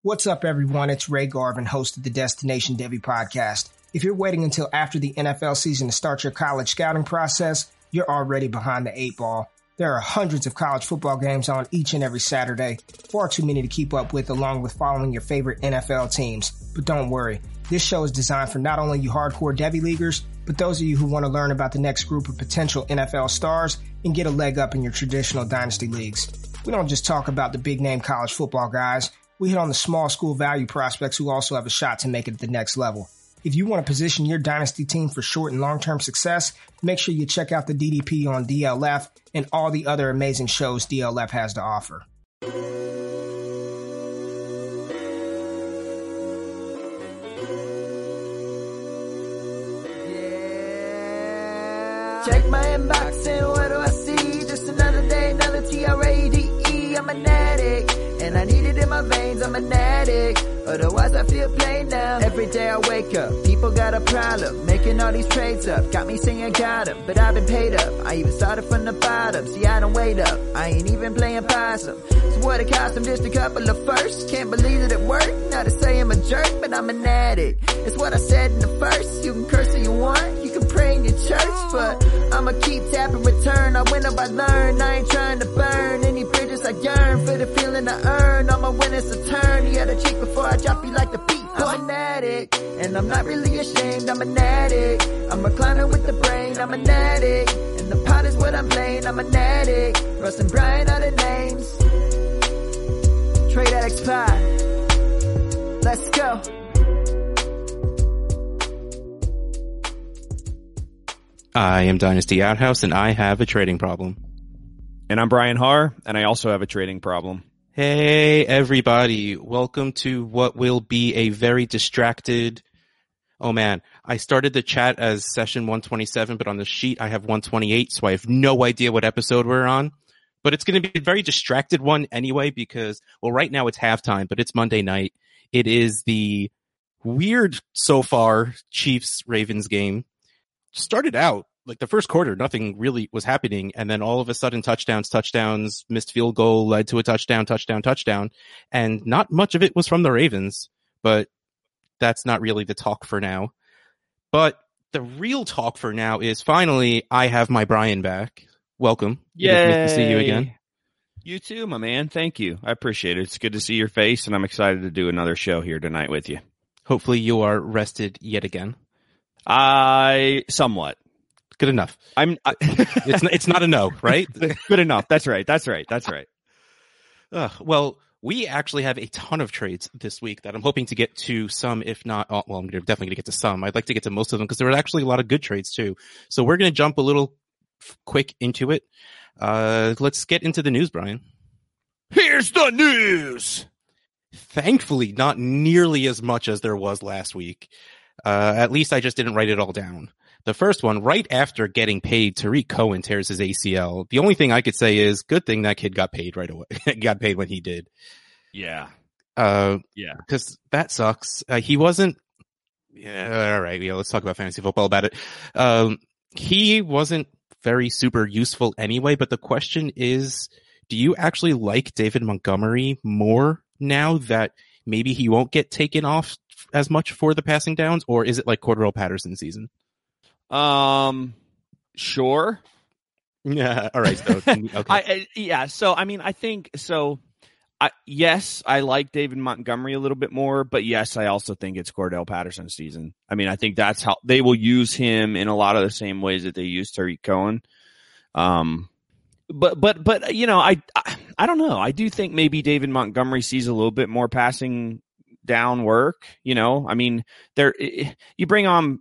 What's up, everyone? It's Ray Garvin, host of the Destination Devy podcast. If you're waiting until after the NFL season to start your college scouting process, you're already behind the 8 ball. There are hundreds of college football games on each and every Saturday, far too many to keep up with, along with following your favorite NFL teams. But don't worry, this show is designed for not only you hardcore Devy leaguers, but those of you who want to learn about the next group of potential NFL stars and get a leg up in your traditional dynasty leagues. We don't just talk about the big name college football guys. We hit on the small school value prospects who also have a shot to make it at the next level. If you want to position your dynasty team for short and long-term success, make sure you check out the DDP on DLF and all the other amazing shows DLF has to offer. Check my inbox and what do I see? Just another day, another TRADE. I'm an addict, and I need it in my veins. I'm an addict, otherwise I feel plain now. Every day I wake up, people got a problem, making all these trades up. Got me saying got 'em, but I've been paid up. I even started from the bottom, see I don't wait up. I ain't even playing possum. So what it cost them, just a couple of firsts. Can't believe that it worked, not to say I'm a jerk, but I'm an addict. It's what I said in the first. You can curse if you want, you can pray in your church, but I'ma keep tapping return. I win up, I learn, I ain't trying to burn any bridges. I yearn for the feeling I earn. I'ma win it's a turn. You had to cheat before I drop you like the beat. I'm an addict, and I'm not really ashamed. I'm an addict, I'm a clowner with the brain. I'm an addict, and the pot is what I'm playing. I'm an addict, Russ and Brian are the names. Trade Addicts Pod, let's go. I am Dynasty Outhouse, and I have a trading problem. And I'm Brian Haar, and I also have a trading problem. Hey, everybody. Welcome to what will be a very distracted... Oh, man. I started the chat as session 127, but on the sheet I have 128, so I have no idea what episode we're on. But it's going to be a very distracted one anyway because, well, right now it's halftime, but it's Monday night. It is the weird, so far, Chiefs-Ravens game. Started out like the first quarter, nothing really was happening. And then all of a sudden touchdowns, missed field goal led to a touchdown. And not much of it was from the Ravens, but that's not really the talk for now. But the real talk for now is finally I have my Brian back. Welcome. Yay. It is good to see you again. You too, my man. Thank you. I appreciate it. It's good to see your face, and I'm excited to do another show here tonight with you. Hopefully you are rested yet again. Somewhat. Good enough. It's not a no, right? Good enough. That's right. Well, we actually have a ton of trades this week that I'm hoping to get to some, if not, well, I'm definitely going to get to some. I'd like to get to most of them because there were actually a lot of good trades too. So we're going to jump a little quick into it. Let's get into the news, Brian. Here's the news. Thankfully, not nearly as much as there was last week. At least I just didn't write it all down. The first one, right after getting paid, Tariq Cohen tears his ACL. The only thing I could say is good thing that kid got paid right away. Got paid when he did. Yeah. Because that sucks. He wasn't. Yeah. All right. Yeah. Let's talk about fantasy football about it. He wasn't very super useful anyway. But the question is, do you actually like David Montgomery more now that maybe he won't get taken off as much for the passing downs, or is it like Cordarrelle Patterson season? Sure. Yeah. All right. So, okay. So, I mean, I think so. Yes, I like David Montgomery a little bit more, but yes, I also think it's Cordarrelle Patterson's season. I mean, I think that's how they will use him in a lot of the same ways that they use Tariq Cohen. But you know, I don't know. I do think maybe David Montgomery sees a little bit more passing down work. You know, I mean, you bring on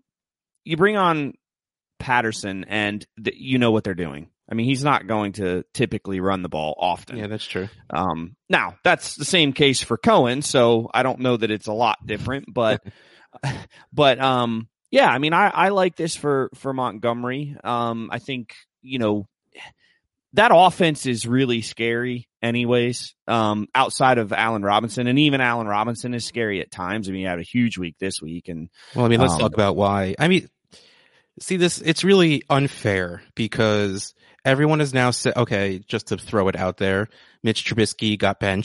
Patterson and you know what they're doing. I mean, he's not going to typically run the ball often. Yeah, that's true. Now that's the same case for Cohen, so I don't know that it's a lot different, but yeah, I mean, I like this for Montgomery. I think, you know, that offense is really scary anyways, outside of Allen Robinson, and even Allen Robinson is scary at times. I mean, he had a huge week this week. And well, I mean, let's talk about why. I mean, see this, it's really unfair because everyone is now said, okay, just to throw it out there, Mitch Trubisky got benched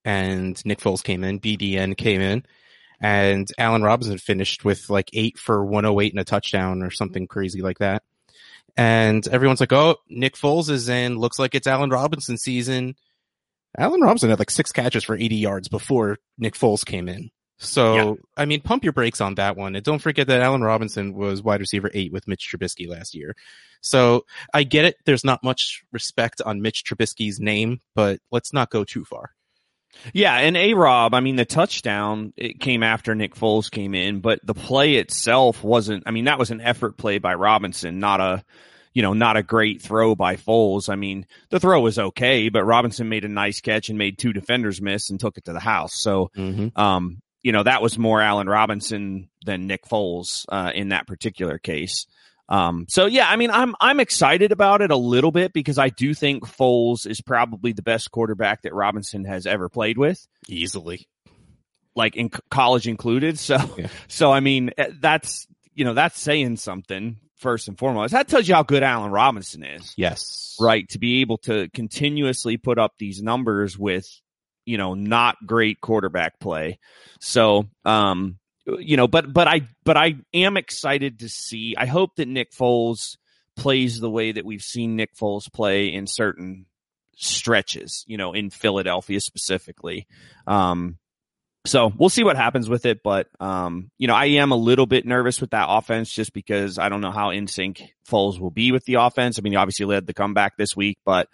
and Nick Foles came in, BDN came in, and Allen Robinson finished with like 8 for 108 and a touchdown or something crazy like that. And everyone's like, oh, Nick Foles is in. Looks like it's Allen Robinson season. Allen Robinson had like 6 catches for 80 yards before Nick Foles came in. So, yeah. I mean, pump your brakes on that one. And don't forget that Allen Robinson was wide receiver 8 with Mitch Trubisky last year. So I get it. There's not much respect on Mitch Trubisky's name, but let's not go too far. Yeah, and A-Rob, I mean, the touchdown, it came after Nick Foles came in, but the play itself wasn't, I mean, that was an effort play by Robinson, not a great throw by Foles. I mean, the throw was okay, but Robinson made a nice catch and made 2 defenders miss and took it to the house. So, that was more Allen Robinson than Nick Foles, in that particular case. So yeah, I mean, I'm excited about it a little bit because I do think Foles is probably the best quarterback that Robinson has ever played with. Easily. Like in college included. So, yeah. So I mean, that's saying something first and foremost. That tells you how good Allen Robinson is. Yes. Right. To be able to continuously put up these numbers with, not great quarterback play. So, but I am excited to see. I hope that Nick Foles plays the way that we've seen Nick Foles play in certain stretches, in Philadelphia specifically. So we'll see what happens with it. But, I am a little bit nervous with that offense just because I don't know how in sync Foles will be with the offense. I mean, he obviously led the comeback this week, but,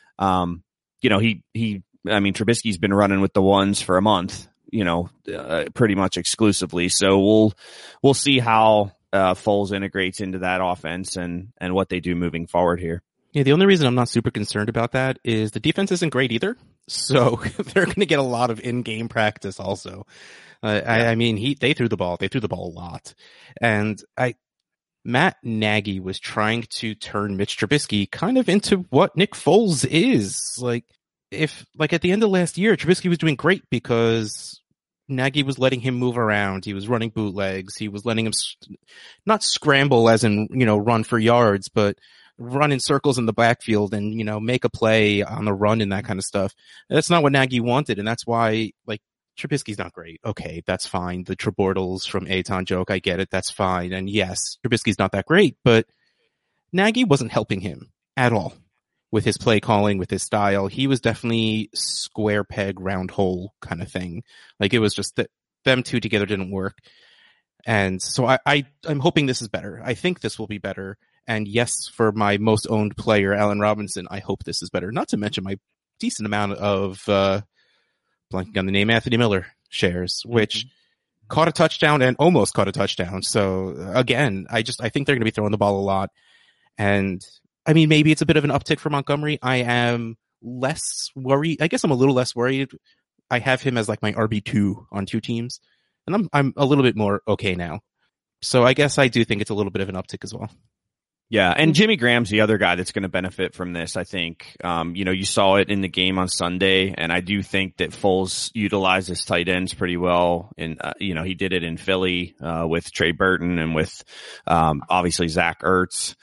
Trubisky's been running with the ones for a month. Pretty much exclusively. So we'll see how Foles integrates into that offense and what they do moving forward here. Yeah, the only reason I'm not super concerned about that is the defense isn't great either. So they're going to get a lot of in-game practice also. They threw the ball. They threw the ball a lot. And Matt Nagy was trying to turn Mitch Trubisky kind of into what Nick Foles is. At the end of last year, Trubisky was doing great because Nagy was letting him move around. He was running bootlegs. He was letting him not scramble as in, run for yards, but run in circles in the backfield and, make a play on the run and that kind of stuff. That's not what Nagy wanted. And that's why, Trubisky's not great. Okay, that's fine. The Trebortles from Aton joke, I get it. That's fine. And yes, Trubisky's not that great, but Nagy wasn't helping him at all. With his play calling, with his style, he was definitely square peg, round hole kind of thing. It was just that them two together didn't work. And so I'm hoping this is better. I think this will be better. And yes, for my most owned player, Allen Robinson, I hope this is better. Not to mention my decent amount of, blanking on the name, Anthony Miller shares, which caught a touchdown and almost caught a touchdown. So again, I think they're going to be throwing the ball a lot. And I mean, maybe it's a bit of an uptick for Montgomery. I am less worried. I guess I'm a little less worried. I have him as my RB2 on 2 teams, and I'm a little bit more okay now. So I guess I do think it's a little bit of an uptick as well. Yeah, and Jimmy Graham's the other guy that's going to benefit from this, I think. You saw it in the game on Sunday, and I do think that Foles utilizes tight ends pretty well. And, he did it in Philly with Trey Burton and with obviously Zach Ertz.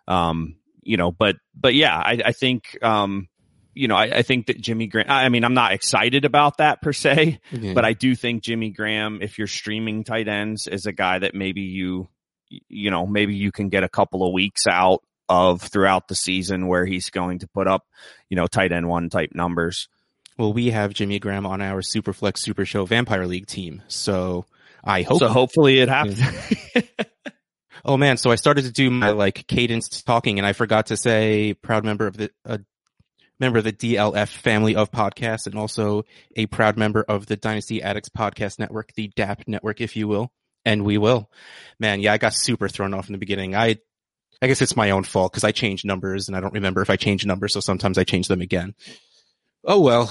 But yeah, I think, I think that Jimmy Graham, I'm not excited about that per se, but I do think Jimmy Graham, if you're streaming tight ends, is a guy that maybe you can get a couple of weeks out of throughout the season where he's going to put up, tight end 1 type numbers. Well, we have Jimmy Graham on our Superflex Super Show Vampire League team. So I hope. So hopefully it happens. Oh man, so I started to do my cadence talking and I forgot to say proud member of the DLF family of podcasts and also a proud member of the Dynasty Addicts Podcast Network, the DAP network, if you will. And we will. Man, yeah, I got super thrown off in the beginning. I guess it's my own fault because I changed numbers and I don't remember if I changed numbers, so sometimes I change them again. Oh well.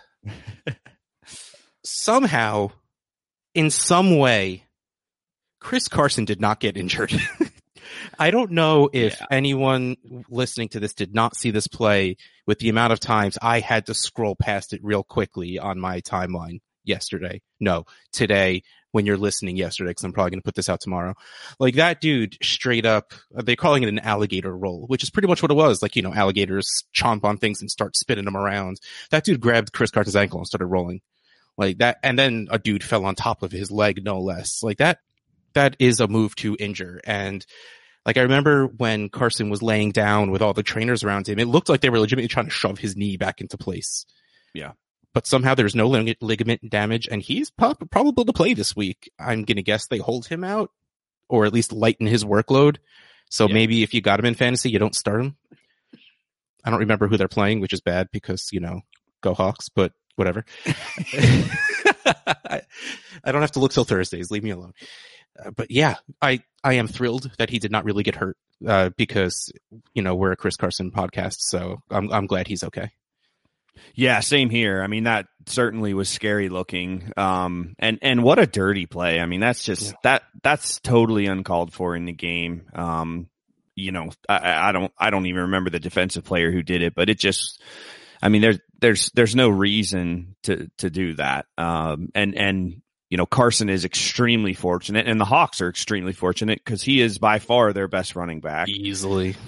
Somehow, in some way, Chris Carson did not get injured. I don't know if anyone listening to this did not see this play with the amount of times I had to scroll past it real quickly on my timeline today when you're listening yesterday, because I'm probably going to put this out tomorrow. That dude straight up, they're calling it an alligator roll, which is pretty much what it was. Alligators chomp on things and start spinning them around. That dude grabbed Chris Carson's ankle and started rolling. like that. And then a dude fell on top of his leg, no less. Like that is a move to injure. And like, I remember when Carson was laying down with all the trainers around him, it looked like they were legitimately trying to shove his knee back into place. Yeah. But somehow there's no ligament damage, and he's probable to play this week. I'm going to guess they hold him out, or at least lighten his workload. So maybe if you got him in fantasy, you don't start him. I don't remember who they're playing, which is bad because, go Hawks, but whatever. I don't have to look till Thursdays. Leave me alone. But yeah, I am thrilled that he did not really get hurt, because, we're a Chris Carson podcast. So I'm glad he's okay. Yeah, same here. I mean, that certainly was scary looking. And what a dirty play. I mean, that's just, that's totally uncalled for in the game. I don't even remember the defensive player who did it, but it just, I mean, there's no reason to do that. Carson is extremely fortunate, and the Hawks are extremely fortunate because he is by far their best running back. Easily.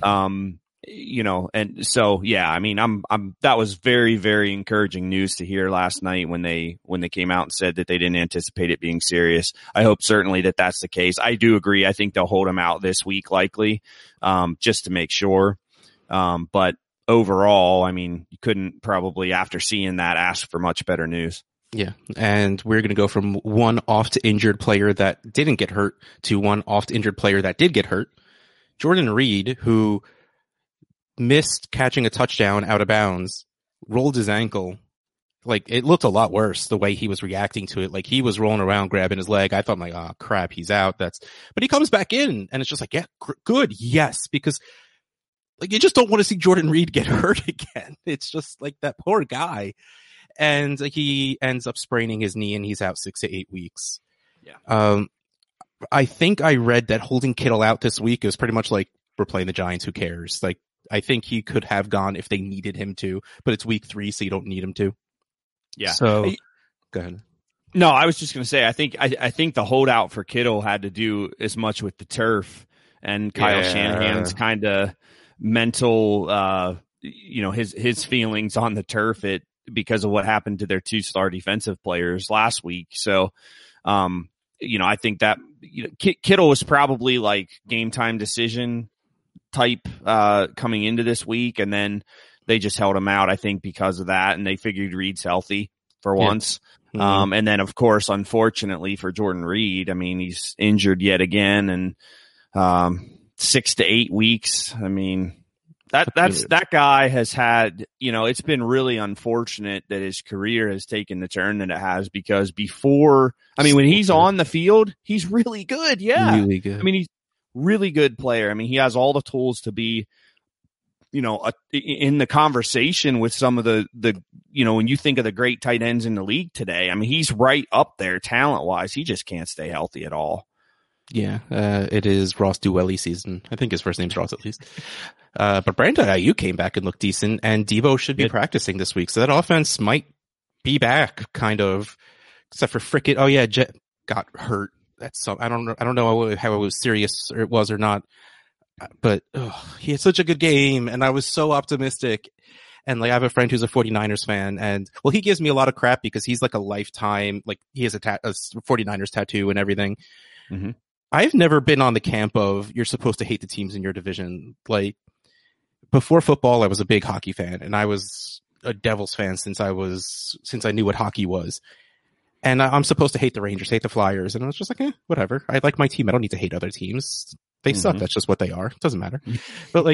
And so, yeah, I mean, that was very, very encouraging news to hear last night when they came out and said that they didn't anticipate it being serious. I hope certainly that that's the case. I do agree. I think they'll hold him out this week, likely, just to make sure. But overall, I mean, you couldn't probably, after seeing that, ask for much better news. Yeah. And we're going to go from one oft injured player that didn't get hurt to one oft injured player that did get hurt. Jordan Reed, who missed catching a touchdown out of bounds, rolled his ankle. Like, it looked a lot worse the way he was reacting to it. Like, he was rolling around grabbing his leg. I thought, like, oh crap, he's out. But he comes back in, and it's just like, yeah, good. Yes. Because like, you just don't want to see Jordan Reed get hurt again. It's just like that poor guy. And he ends up spraining his knee, and he's out 6 to 8 weeks. Yeah. I think I read that holding Kittle out this week is pretty much like, we're playing the Giants. Who cares? Like, I think he could have gone if they needed him to, but it's week 3, so you don't need him to. Yeah. So go ahead. No, I was just going to say, I think the holdout for Kittle had to do as much with the turf and Kyle Shanahan's kind of mental, his feelings on the turf because of what happened to their 2-star defensive players last week. So, I think that Kittle was probably like game time decision type coming into this week, and then they just held him out, I think, because of that, and they figured Reed's healthy for once. Mm-hmm. And then, of course, unfortunately for Jordan Reed, I mean, he's injured yet again, and 6 to 8 weeks. I mean, that guy has had, it's been really unfortunate that his career has taken the turn that it has, because when he's on the field, he's really good. Yeah. Really good. I mean, he's really good player. I mean, he has all the tools to be, in the conversation with some of the, when you think of the great tight ends in the league today, I mean, he's right up there talent wise. He just can't stay healthy at all. Yeah. It is Ross Dwelley season. I think his first name's Ross at least. But Brandon Ayuk came back and looked decent, and Debo should be practicing this week. So that offense might be back kind of, except for Frickett. Oh yeah. Jet got hurt. That's I don't know how it was serious or it was or not, but he had such a good game, and I was so optimistic. And like, I have a friend who's a 49ers fan, and he gives me a lot of crap because he's like a lifetime, like he has a 49ers tattoo and everything. Mm-hmm. I've never been on the camp of you're supposed to hate the teams in your division. Like, before football, I was a big hockey fan, and I was a Devils fan since I knew what hockey was. And I'm supposed to hate the Rangers, hate the Flyers. And I was just like, whatever. I like my team. I don't need to hate other teams. They suck. That's just what they are. It doesn't matter. But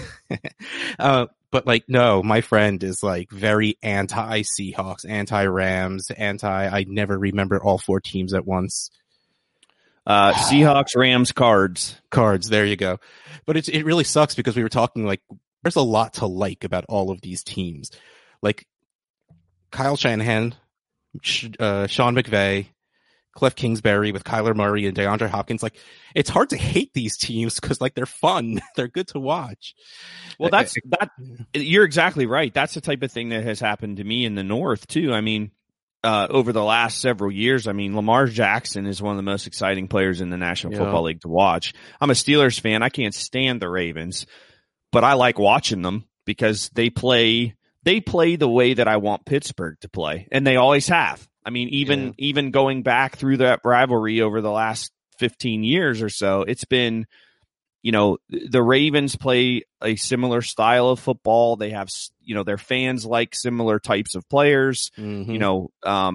like, no, my friend is like very anti-Seahawks, anti-Rams, I never remember all 4 teams at once. Seahawks, Rams, Cards. There you go. But it really sucks because we were talking like, there's a lot to like about all of these teams. Like Kyle Shanahan, Sean McVay, Cliff Kingsbury with Kyler Murray and DeAndre Hopkins. Like, it's hard to hate these teams because like they're fun. They're good to watch. Well, you're exactly right. That's the type of thing that has happened to me in the North too. I mean, over the last several years, I mean, Lamar Jackson is one of the most exciting players in the National Football League to watch. I'm a Steelers fan. I can't stand the Ravens, but I like watching them because they play they play the way that I want Pittsburgh to play, and they always have. I mean, even going back through that rivalry over the last 15 years or so, it's been, you know, the Ravens play a similar style of football. They have, you know, their fans like similar types of players, you know,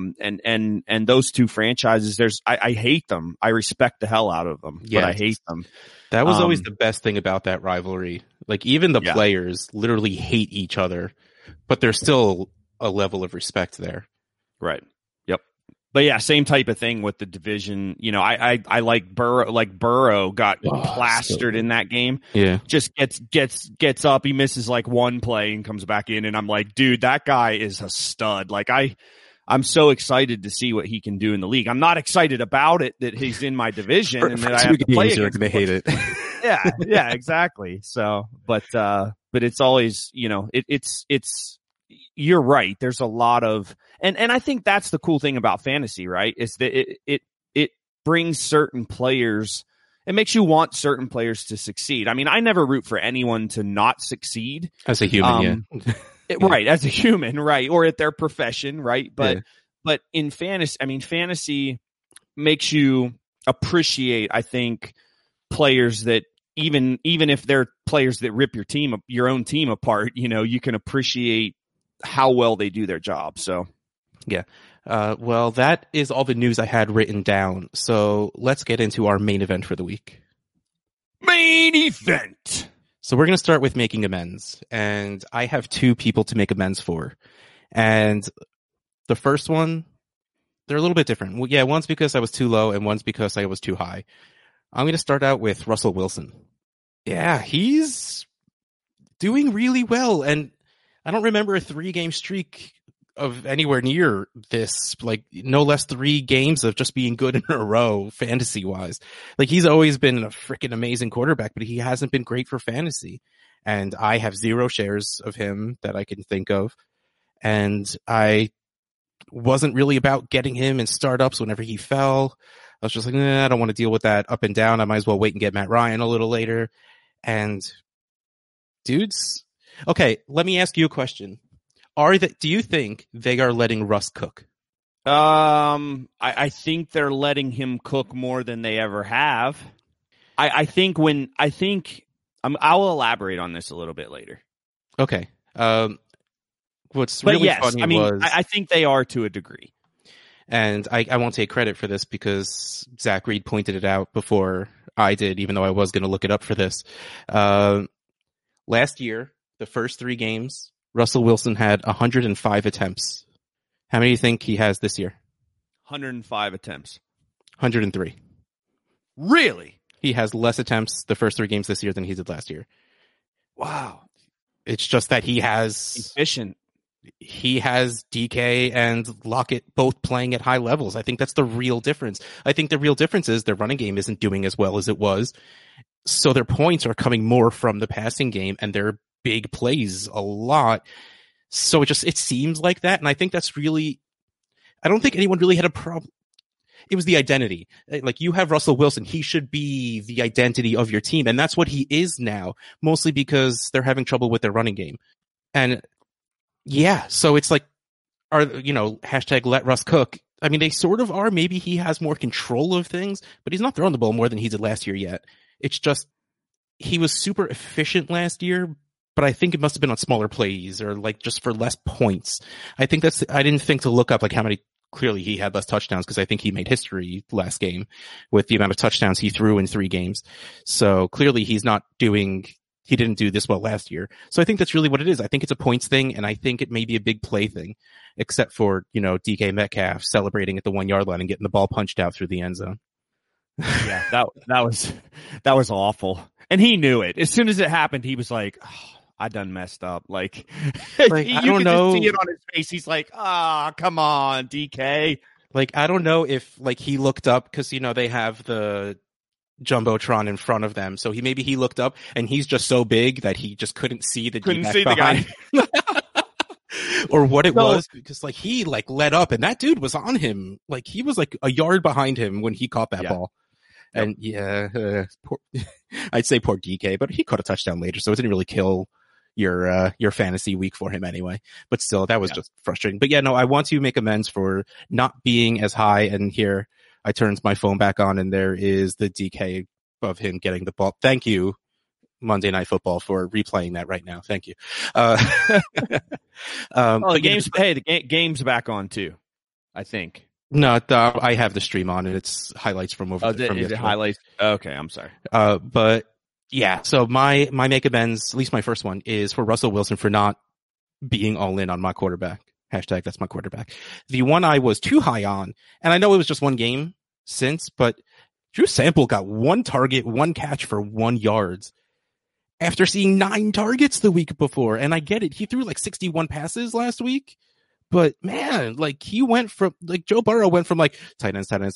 and those two franchises, I hate them. I respect the hell out of them, but I hate them. That was always the best thing about that rivalry. Like, even the players literally hate each other, but there's still a level of respect there. Right. Yep. But yeah, same type of thing with the division. You know, I like Burrow. Like, Burrow got plastered in that game. Yeah. Just gets up. He misses like one play and comes back in, and I'm like, dude, that guy is a stud. Like, I'm so excited to see what he can do in the league. I'm not excited about it that he's in my division and that I have to play against him. You're going to hate it. Yeah, exactly. So, but it's always, you know, it's you're right. There's a lot of, and I think that's the cool thing about fantasy, right? Is that it brings certain players. It makes you want certain players to succeed. I mean, I never root for anyone to not succeed as a human. Right, as a human, right, or at their profession, right? But in fantasy, I mean, fantasy makes you appreciate, I think, players that even if they're players that rip your own team apart, you know, you can appreciate how well they do their job. So, yeah. Well, that is all the news I had written down. So let's get into our main event for the week. Main event. So we're going to start with making amends, and I have two people to make amends for. And the first one, they're a little bit different. Well, yeah, one's because I was too low and one's because I was too high. I'm going to start out with Russell Wilson. Yeah, he's doing really well, and I don't remember a 3-game streak of anywhere near this, like no less 3 games of just being good in a row, fantasy wise. Like, he's always been a freaking amazing quarterback, but he hasn't been great for fantasy. And I have 0 shares of him that I can think of. And I wasn't really about getting him in startups whenever he fell. I was just like, I don't want to deal with that up and down. I might as well wait and get Matt Ryan a little later. And dudes, okay, let me ask you a question. Do you think they are letting Russ cook? I think they're letting him cook more than they ever have. I'll elaborate on this a little bit later. Okay. What's really funny was, I think they are to a degree. And I won't take credit for this because Zach Reed pointed it out before I did, even though I was going to look it up for this. Last year, the first 3 games, Russell Wilson had 105 attempts. How many do you think he has this year? 105 attempts. 103. Really? He has less attempts the first 3 games this year than he did last year. Wow. It's just that he has efficient. He has DK and Lockett both playing at high levels. I think that's the real difference. I think the real difference is their running game isn't doing as well as it was. So their points are coming more from the passing game and their big plays a lot. So it seems like that. And I think that's really, I don't think anyone really had a problem. It was the identity. Like, you have Russell Wilson. He should be the identity of your team. And that's what he is now, mostly because they're having trouble with their running game. And yeah, so it's like, hashtag let Russ cook. I mean, they sort of are. Maybe he has more control of things, but he's not throwing the ball more than he did last year yet. It's just, he was super efficient last year, but I think it must have been on smaller plays or like just for less points. I didn't think to look up like how many, clearly he had less touchdowns because I think he made history last game with the amount of touchdowns he threw in 3 games. So clearly he didn't do this well last year. So I think that's really what it is. I think it's a points thing, and I think it may be a big play thing, except for, DK Metcalf celebrating at the 1-yard line and getting the ball punched out through the end zone. Yeah, that was awful. And he knew it. As soon as it happened, he was like, I done messed up. Like I don't know. Just see it on his face. He's like, come on, DK. Like, I don't know if like he looked up because, they have the Jumbotron in front of them. So maybe he looked up and he's just so big that he just couldn't see the guy. Or what it was, because like he like let up and that dude was on him. Like, he was like a yard behind him when he caught that ball. And I'd say poor DK, but he caught a touchdown later, so it didn't really kill your fantasy week for him anyway. But still, that was just frustrating. But yeah, no, I want to make amends for not being as high. And here I turned my phone back on, and there is the DK of him getting the ball. Thank you, Monday Night Football, for replaying that right now. Thank you. The game's back on too, I think. No, I have the stream on, and it's highlights from over. From is it highlights? Okay, I'm sorry. But yeah, so my make amends, at least my first one, is for Russell Wilson for not being all in on my quarterback. Hashtag that's my quarterback. The one I was too high on, and I know it was just one game since, but Drew Sample got 1 target, 1 catch for 1 yards after seeing 9 targets the week before. And I get it. He threw like 61 passes last week. But man, like he went from like Joe Burrow went from like tight ends. Are you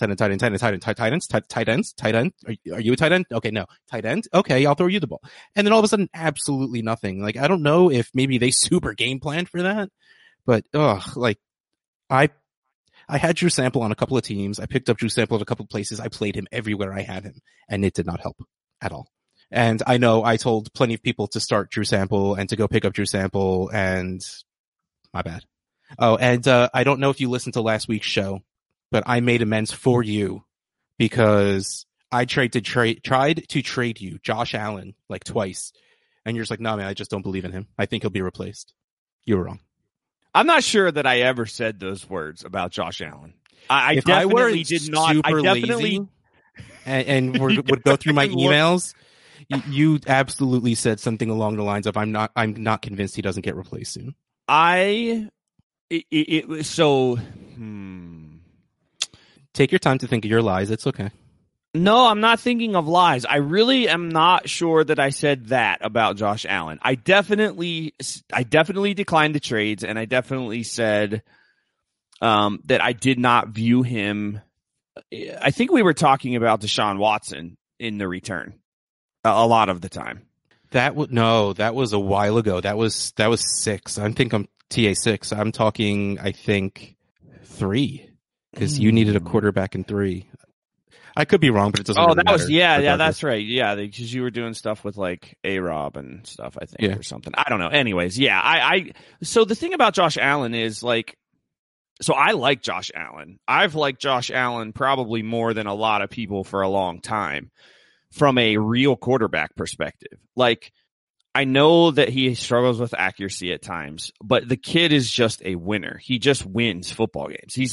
a tight end? Okay, no. Tight end? Okay, I'll throw you the ball. And then all of a sudden, absolutely nothing. Like I don't know if maybe they super game planned for that, but like I had Drew Sample on a couple of teams. I picked up Drew Sample at a couple of places. I played him everywhere I had him, and it did not help at all. And I know I told plenty of people to start Drew Sample and to go pick up Drew Sample, and my bad. Oh, and I don't know if you listened to last week's show, but I made amends for you because I tried to trade you Josh Allen like twice, and you're just like, no, man, I just don't believe in him. I think he'll be replaced. You were wrong. I'm not sure that I ever said those words about Josh Allen. I definitely did not. I definitely lazy and would go through my emails. You absolutely said something along the lines of, I'm not convinced he doesn't get replaced soon. Take your time to think of your lies. It's okay. No, I'm not thinking of lies. I really am not sure that I said that about Josh Allen. I definitely declined the trades, and I definitely said that I did not view him. I think we were talking about Deshaun Watson in the return a lot of the time. That was a while ago. That was 6. I think I'm TA6. I'm talking, I think 3, because you needed a quarterback in 3. I could be wrong, but it doesn't really matter. That's right. Yeah, because you were doing stuff with like A-Rob and stuff, I think, or something. I don't know. Anyways, yeah, so the thing about Josh Allen is like, so I like Josh Allen. I've liked Josh Allen probably more than a lot of people for a long time from a real quarterback perspective. Like, I know that he struggles with accuracy at times, but the kid is just a winner. He just wins football games. He's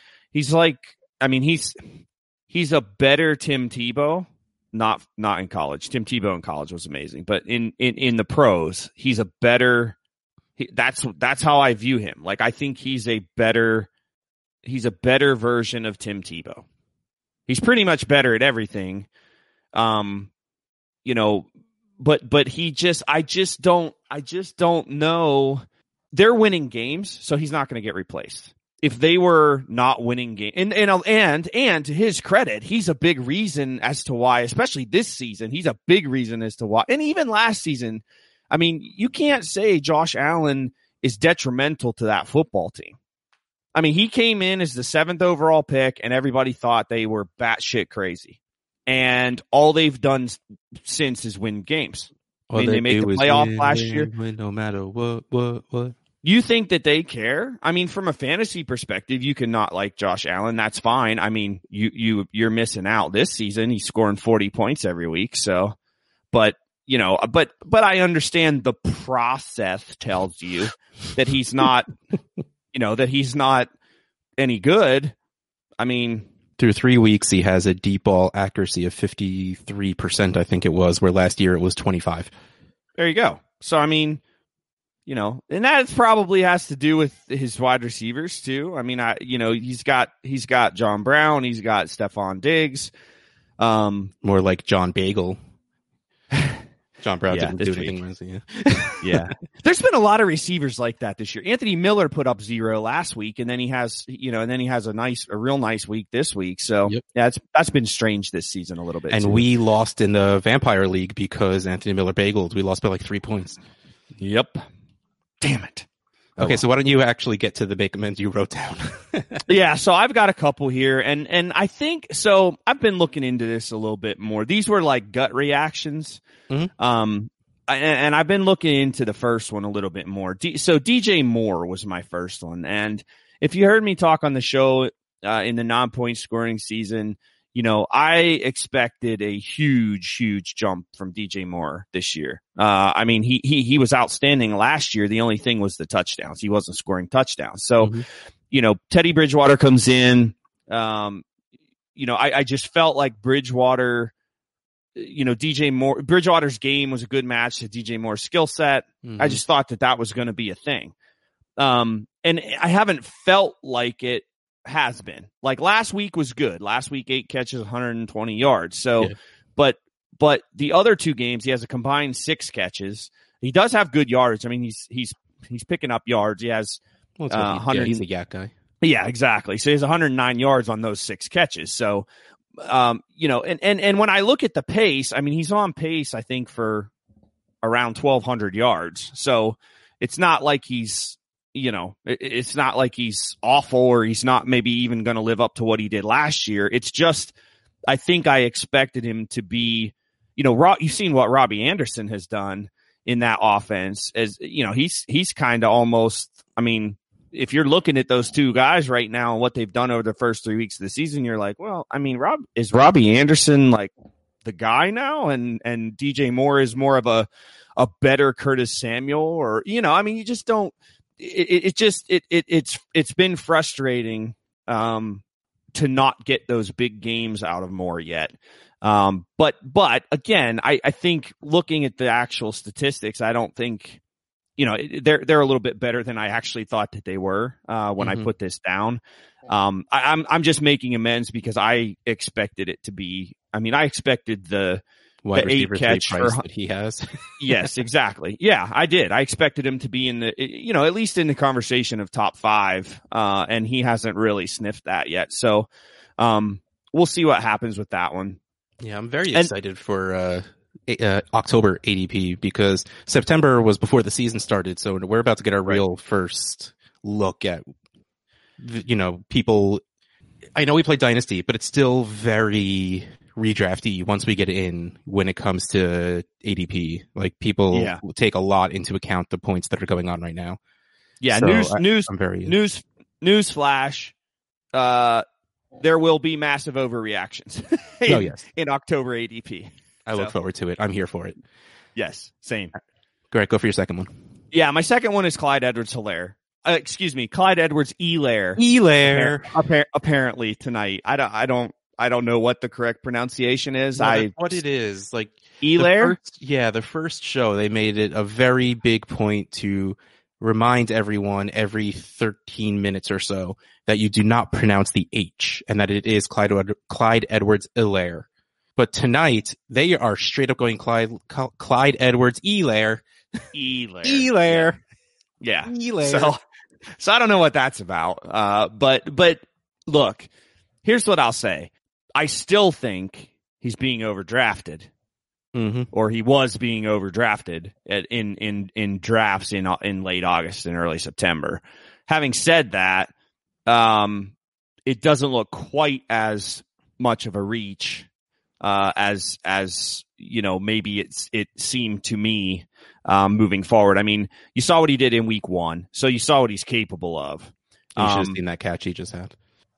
a better Tim Tebow, not in college. Tim Tebow in college was amazing, but in the pros, he's a better. That's how I view him. Like, I think he's a better version of Tim Tebow. He's pretty much better at everything. But I just don't know. They're winning games, so he's not going to get replaced. If they were not winning games, and to his credit, he's a big reason as to why, especially this season, he's a big reason as to why. And even last season, I mean, you can't say Josh Allen is detrimental to that football team. I mean, he came in as the 7th overall pick, and everybody thought they were batshit crazy. And all they've done since is win games. I mean, they made the playoff last year. No matter what. You think that they care? I mean, from a fantasy perspective, you can not like Josh Allen. That's fine. I mean, you're missing out this season. He's scoring 40 points every week. So, but I understand the process tells you that he's not, that he's not any good. I mean, through 3 weeks, he has a deep ball accuracy of 53%, I think it was, where last year it was 25. There you go. So, I mean, and that probably has to do with his wide receivers too. I mean, he's got John Brown, he's got Stephon Diggs. More like John Bagel. John Brown didn't do anything. Yeah. There's been a lot of receivers like that this year. Anthony Miller put up 0 last week, and then he has, a real nice week this week. So that's been strange this season a little bit. And we lost in the Vampire League because Anthony Miller bageled. We lost by like 3 points. Yep. Damn it. Okay, so why don't you actually get to the make amends you wrote down? Yeah, so I've got a couple here, and I think so. I've been looking into this a little bit more. These were like gut reactions. Mm-hmm. and I've been looking into the first one a little bit more. So DJ Moore was my first one. And if you heard me talk on the show in the non-point scoring season, I expected a huge jump from DJ Moore this year. I mean, he was outstanding last year. The only thing was the touchdowns. He wasn't scoring touchdowns. So, Teddy Bridgewater comes in. I just felt like Bridgewater, DJ Moore, Bridgewater's game was a good match to DJ Moore's skill set. I just thought that was going to be a thing. And I haven't felt like it has been. Like last week was good. Last week, 8 catches, 120 yards. So, but the other 2 games, he has a combined 6 catches. He does have good yards. I mean, he's picking up yards. He has, 100. He's a yak guy. Yeah, exactly. So he has 109 yards on those 6 catches. So, and when I look at the pace, I mean, he's on pace, I think, for around 1,200 yards. So it's not like he's, it's not like he's awful or he's not maybe even going to live up to what he did last year. It's just, I think I expected him to be, you've seen what Robbie Anderson has done in that offense. As he's kind of almost, I mean, if you're looking at those 2 guys right now and what they've done over the first 3 weeks of the season, you're like, well, I mean, is Robbie Anderson like the guy now? And DJ Moore is more of a better Curtis Samuel, or, I mean, you just don't, it's been frustrating, to not get those big games out of Moore yet. But again, I think looking at the actual statistics, I don't think, they're a little bit better than I actually thought that they were, when I put this down. I'm just making amends because I expected it to be, I expected the 8 catch that he has. Yes, exactly. Yeah, I did. I expected him to be in the, at least in the conversation of top 5. And he hasn't really sniffed that yet. So, we'll see what happens with that one. Yeah, I'm very excited for, October ADP because September was before the season started. So we're about to get our real first look at, people. I know we play Dynasty, but it's still very redrafty once we get in when it comes to ADP. Like people take a lot into account the points that are going on right now. Yeah. So News flash. There will be massive overreactions in October ADP. I look forward to it. I'm here for it. Yes. Same. Go ahead. Go for your second one. Yeah. My second one is Clyde Edwards-Helaire. Clyde Edwards-Helaire. Apparently tonight. I don't know what the correct pronunciation is. What it is, like Helaire? The first show they made it a very big point to remind everyone every 13 minutes or so that you do not pronounce the H and that it is Clyde Edwards-Helaire. But tonight they are straight up going Clyde Edwards-Helaire. Helaire. Yeah. Helaire. So I don't know what that's about. But look, here's what I'll say. I still think he's being overdrafted, or he was being overdrafted in drafts in late August and early September. Having said that, it doesn't look quite as much of a reach as maybe it seemed to me moving forward. I mean, you saw what he did in week 1, so you saw what he's capable of. You should have seen that catch he just had.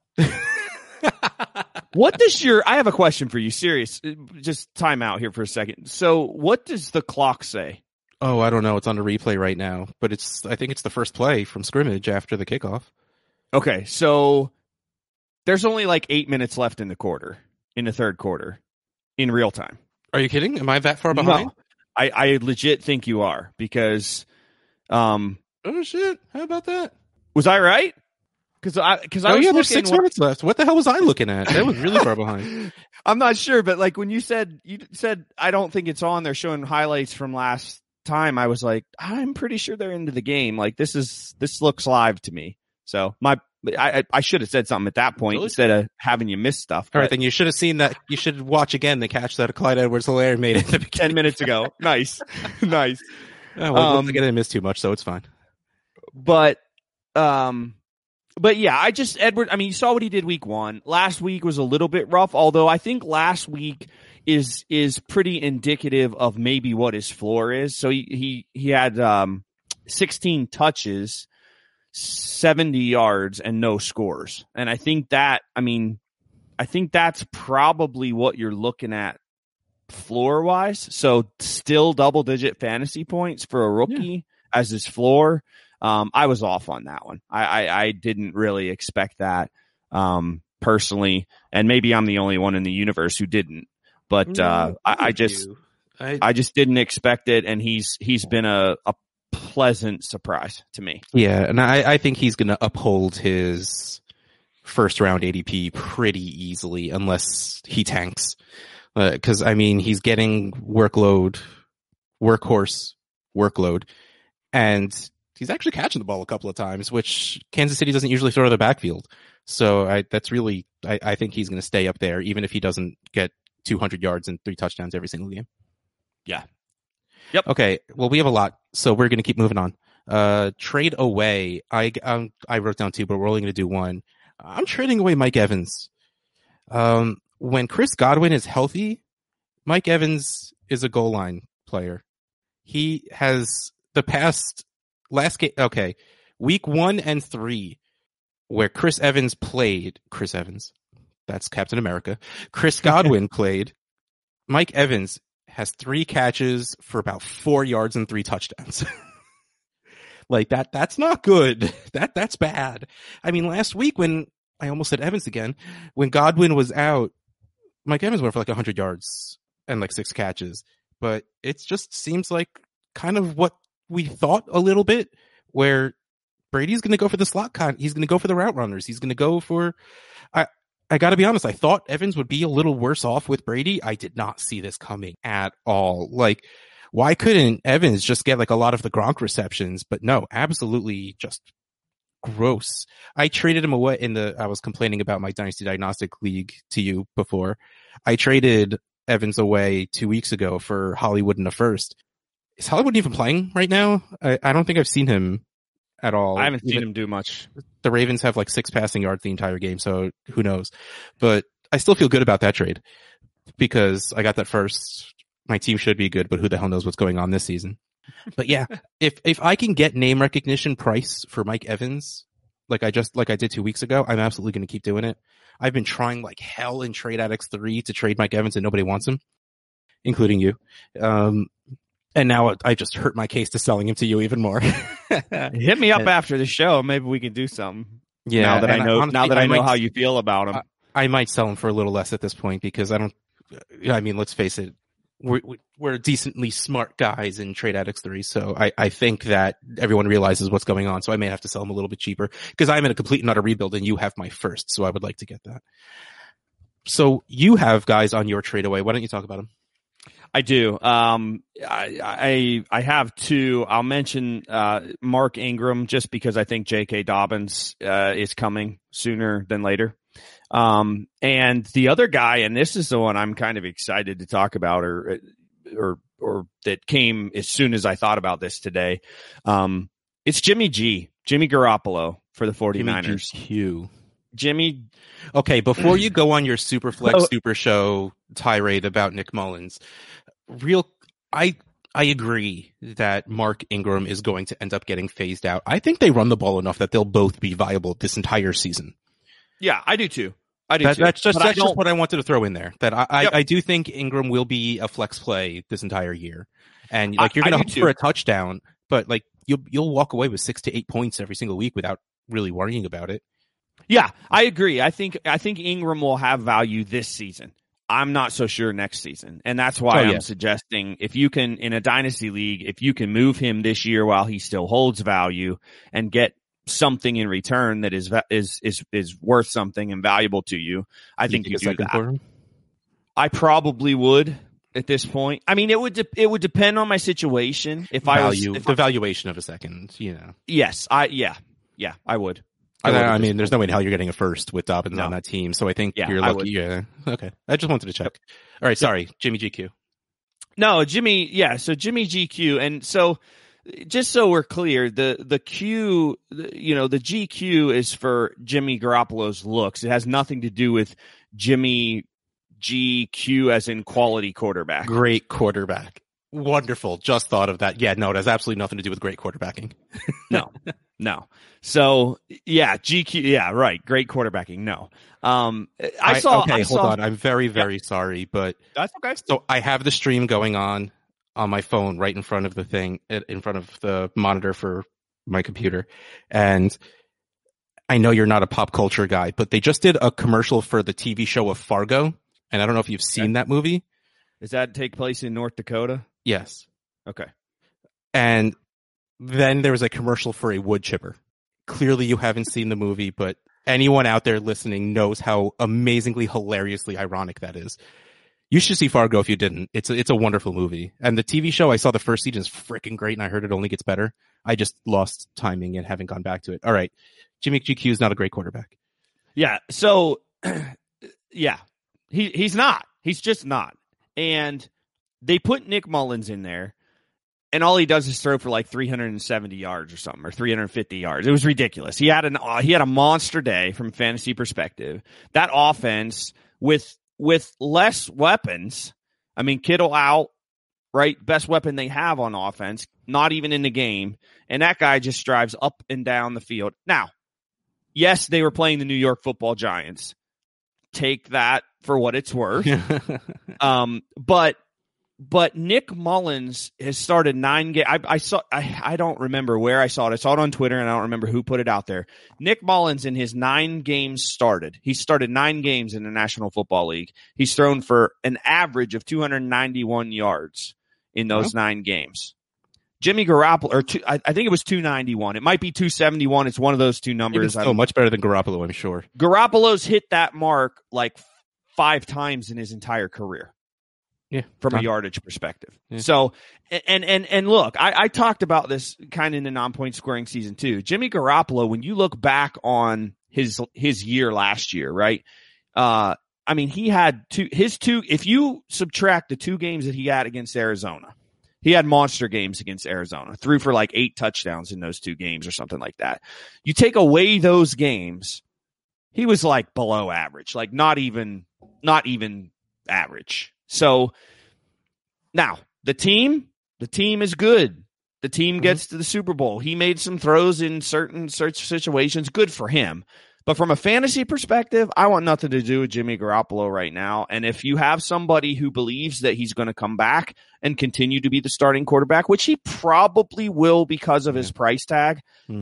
I have a question for you. Serious. Just time out here for a second. So what does the clock say? Oh, I don't know. It's on the replay right now, but I think it's the first play from scrimmage after the kickoff. Okay. So there's only like 8 minutes left in the third quarter in real time. Are you kidding? Am I that far behind? No, I legit think you are because, oh shit. How about that? Was I right? There's 6 minutes left. What the hell was I looking at? That was really far behind. I'm not sure, but like when you said I don't think it's on. They're showing highlights from last time. I was like, I'm pretty sure they're into the game. Like this looks live to me. So I should have said something at that point instead of having you miss stuff. All right, then you should have seen that. You should watch again the catch that Clyde Edwards-Helaire made at the beginning. 10 minutes ago. Nice. Nice. Oh, well, I didn't miss too much, so it's fine. But But yeah, Edward, I mean, you saw what he did week 1. Last week was a little bit rough, although I think last week is pretty indicative of maybe what his floor is. So he had 16 touches, 70 yards, and no scores. And I think that's probably what you're looking at floor wise. So still double-digit fantasy points for a rookie as his floor. I was off on that one. I didn't really expect that personally, and maybe I'm the only one in the universe who didn't. But I just didn't expect it, and he's been a pleasant surprise to me. Yeah, and I think he's going to uphold his first round ADP pretty easily unless he tanks. Because I mean, he's getting workhorse workload, and he's actually catching the ball a couple of times, which Kansas City doesn't usually throw to the backfield. So I think he's going to stay up there, even if he doesn't get 200 yards and 3 touchdowns every single game. Yeah. Yep. Okay. Well, we have a lot, so we're going to keep moving on. Trade away. I wrote down 2, but we're only going to do 1. I'm trading away Mike Evans. When Chris Godwin is healthy, Mike Evans is a goal line player. He has week 1 and 3, where Chris Evans, that's Captain America. Chris Godwin played. Mike Evans has 3 catches for about 4 yards and 3 touchdowns. Like that's not good. That's bad. I mean, last week when I almost said Evans again, when Godwin was out, Mike Evans went for like 100 yards and like 6 catches, but it just seems like kind of what we thought a little bit, where Brady's going to go for the slot he's going to go for the route runners. He's going to go for, I got to be honest, I thought Evans would be a little worse off with Brady. I did not see this coming at all. Like, why couldn't Evans just get like a lot of the Gronk receptions? But no, absolutely just gross. I traded him away I was complaining about my Dynasty Diagnostic League to you before. I traded Evans away 2 weeks ago for Hollywood in a first. Is Hollywood even playing right now? I don't think I've seen him at all. I haven't seen him do much. The Ravens have like 6 passing yards the entire game, so who knows? But I still feel good about that trade because I got that first. My team should be good, but who the hell knows what's going on this season? But yeah, if I can get name recognition price for Mike Evans, like I did 2 weeks ago, I'm absolutely going to keep doing it. I've been trying like hell in Trade Addicts 3 to trade Mike Evans, and nobody wants him, including you. And now I just hurt my case to selling him to you even more. Hit me up after the show. Maybe we can do something. Yeah. Now that I know how you feel about him. I might sell him for a little less at this point because let's face it. We're decently smart guys in Trade Addicts 3. So I think that everyone realizes what's going on. So I may have to sell him a little bit cheaper because I'm in a complete and utter rebuild and you have my first. So I would like to get that. So you have guys on your trade away. Why don't you talk about them? I do. I have 2. I'll mention Mark Ingram just because I think J.K. Dobbins is coming sooner than later. And the other guy, and this is the one I'm kind of excited to talk about, or that came as soon as I thought about this today. It's Jimmy Garoppolo for the 49ers. Jimmy. Okay, before you go on your Superflex Super Show tirade about Nick Mullins, I agree that Mark Ingram is going to end up getting phased out. I think they run the ball enough that they'll both be viable this entire season. Yeah, I do too. That's just what I wanted to throw in there. That I do think Ingram will be a flex play this entire year, and like you're going to hope for a touchdown, but like you'll walk away with 6 to 8 points every single week without really worrying about it. Yeah, I agree. I think Ingram will have value this season. I'm not so sure next season, and that's why I'm suggesting if you can in a dynasty league, if you can move him this year while he still holds value and get something in return that is worth something and valuable to you, I think you do that. I probably would at this point. I mean, it would depend on my situation. If the valuation of a second, you know. Yes, I would. I mean, there's no way in hell you're getting a first with Dobbins on that team. So I think you're lucky. Yeah. Okay. I just wanted to check. All right. Sorry. Jimmy GQ. No, Jimmy. Yeah. So Jimmy GQ. And so just so we're clear, the Q, the GQ is for Jimmy Garoppolo's looks. It has nothing to do with Jimmy GQ as in quality quarterback. Great quarterback. Wonderful. Just thought of that. Yeah, no, it has absolutely nothing to do with great quarterbacking. No. So yeah, GQ. Yeah, right. Great quarterbacking. No. Hold on. I'm very, very sorry, but that's okay. So I have the stream going on my phone right in front of the thing, in front of the monitor for my computer. And I know you're not a pop culture guy, but they just did a commercial for the TV show of Fargo. And I don't know if you've seen that movie. Does that take place in North Dakota? Yes. Okay. And then there was a commercial for a wood chipper. Clearly you haven't seen the movie, but anyone out there listening knows how amazingly, hilariously ironic that is. You should see Fargo if you didn't. It's a wonderful movie. And the TV show, I saw the first season, is freaking great, and I heard it only gets better. I just lost timing and haven't gone back to it. All right. Jimmy GQ is not a great quarterback. Yeah. So, yeah. He's not. He's just not. And they put Nick Mullins in there, and all he does is throw for like 370 yards or something, or 350 yards. It was ridiculous. He had a monster day from a fantasy perspective. That offense with less weapons, I mean, Kittle out, right? Best weapon they have on offense, not even in the game. And that guy just drives up and down the field. Now, yes, they were playing the New York Football Giants. Take that for what it's worth. But Nick Mullins has started 9 games. I don't remember where I saw it. I saw it on Twitter, and I don't remember who put it out there. Nick Mullins, in his 9 games started, he started 9 games in the National Football League. He's thrown for an average of 291 yards in those 9 games. Jimmy Garoppolo, I think it was 291. It might be 271. It's one of those two numbers. So much better than Garoppolo, I'm sure. Garoppolo's hit that mark like 5 times in his entire career. Yeah, from a yardage perspective. Yeah. So, and look, I talked about this kind of in the non-point scoring season too. Jimmy Garoppolo, when you look back on his year last year, right? I mean, he had if you subtract the 2 games that he had against Arizona, he had monster games against Arizona, threw for like 8 touchdowns in those 2 games or something like that. You take away those games, he was like below average, like not even average. So now the team is good. The team gets to the Super Bowl. He made some throws in certain situations. Good for him. But from a fantasy perspective, I want nothing to do with Jimmy Garoppolo right now. And if you have somebody who believes that he's going to come back and continue to be the starting quarterback, which he probably will because of his price tag,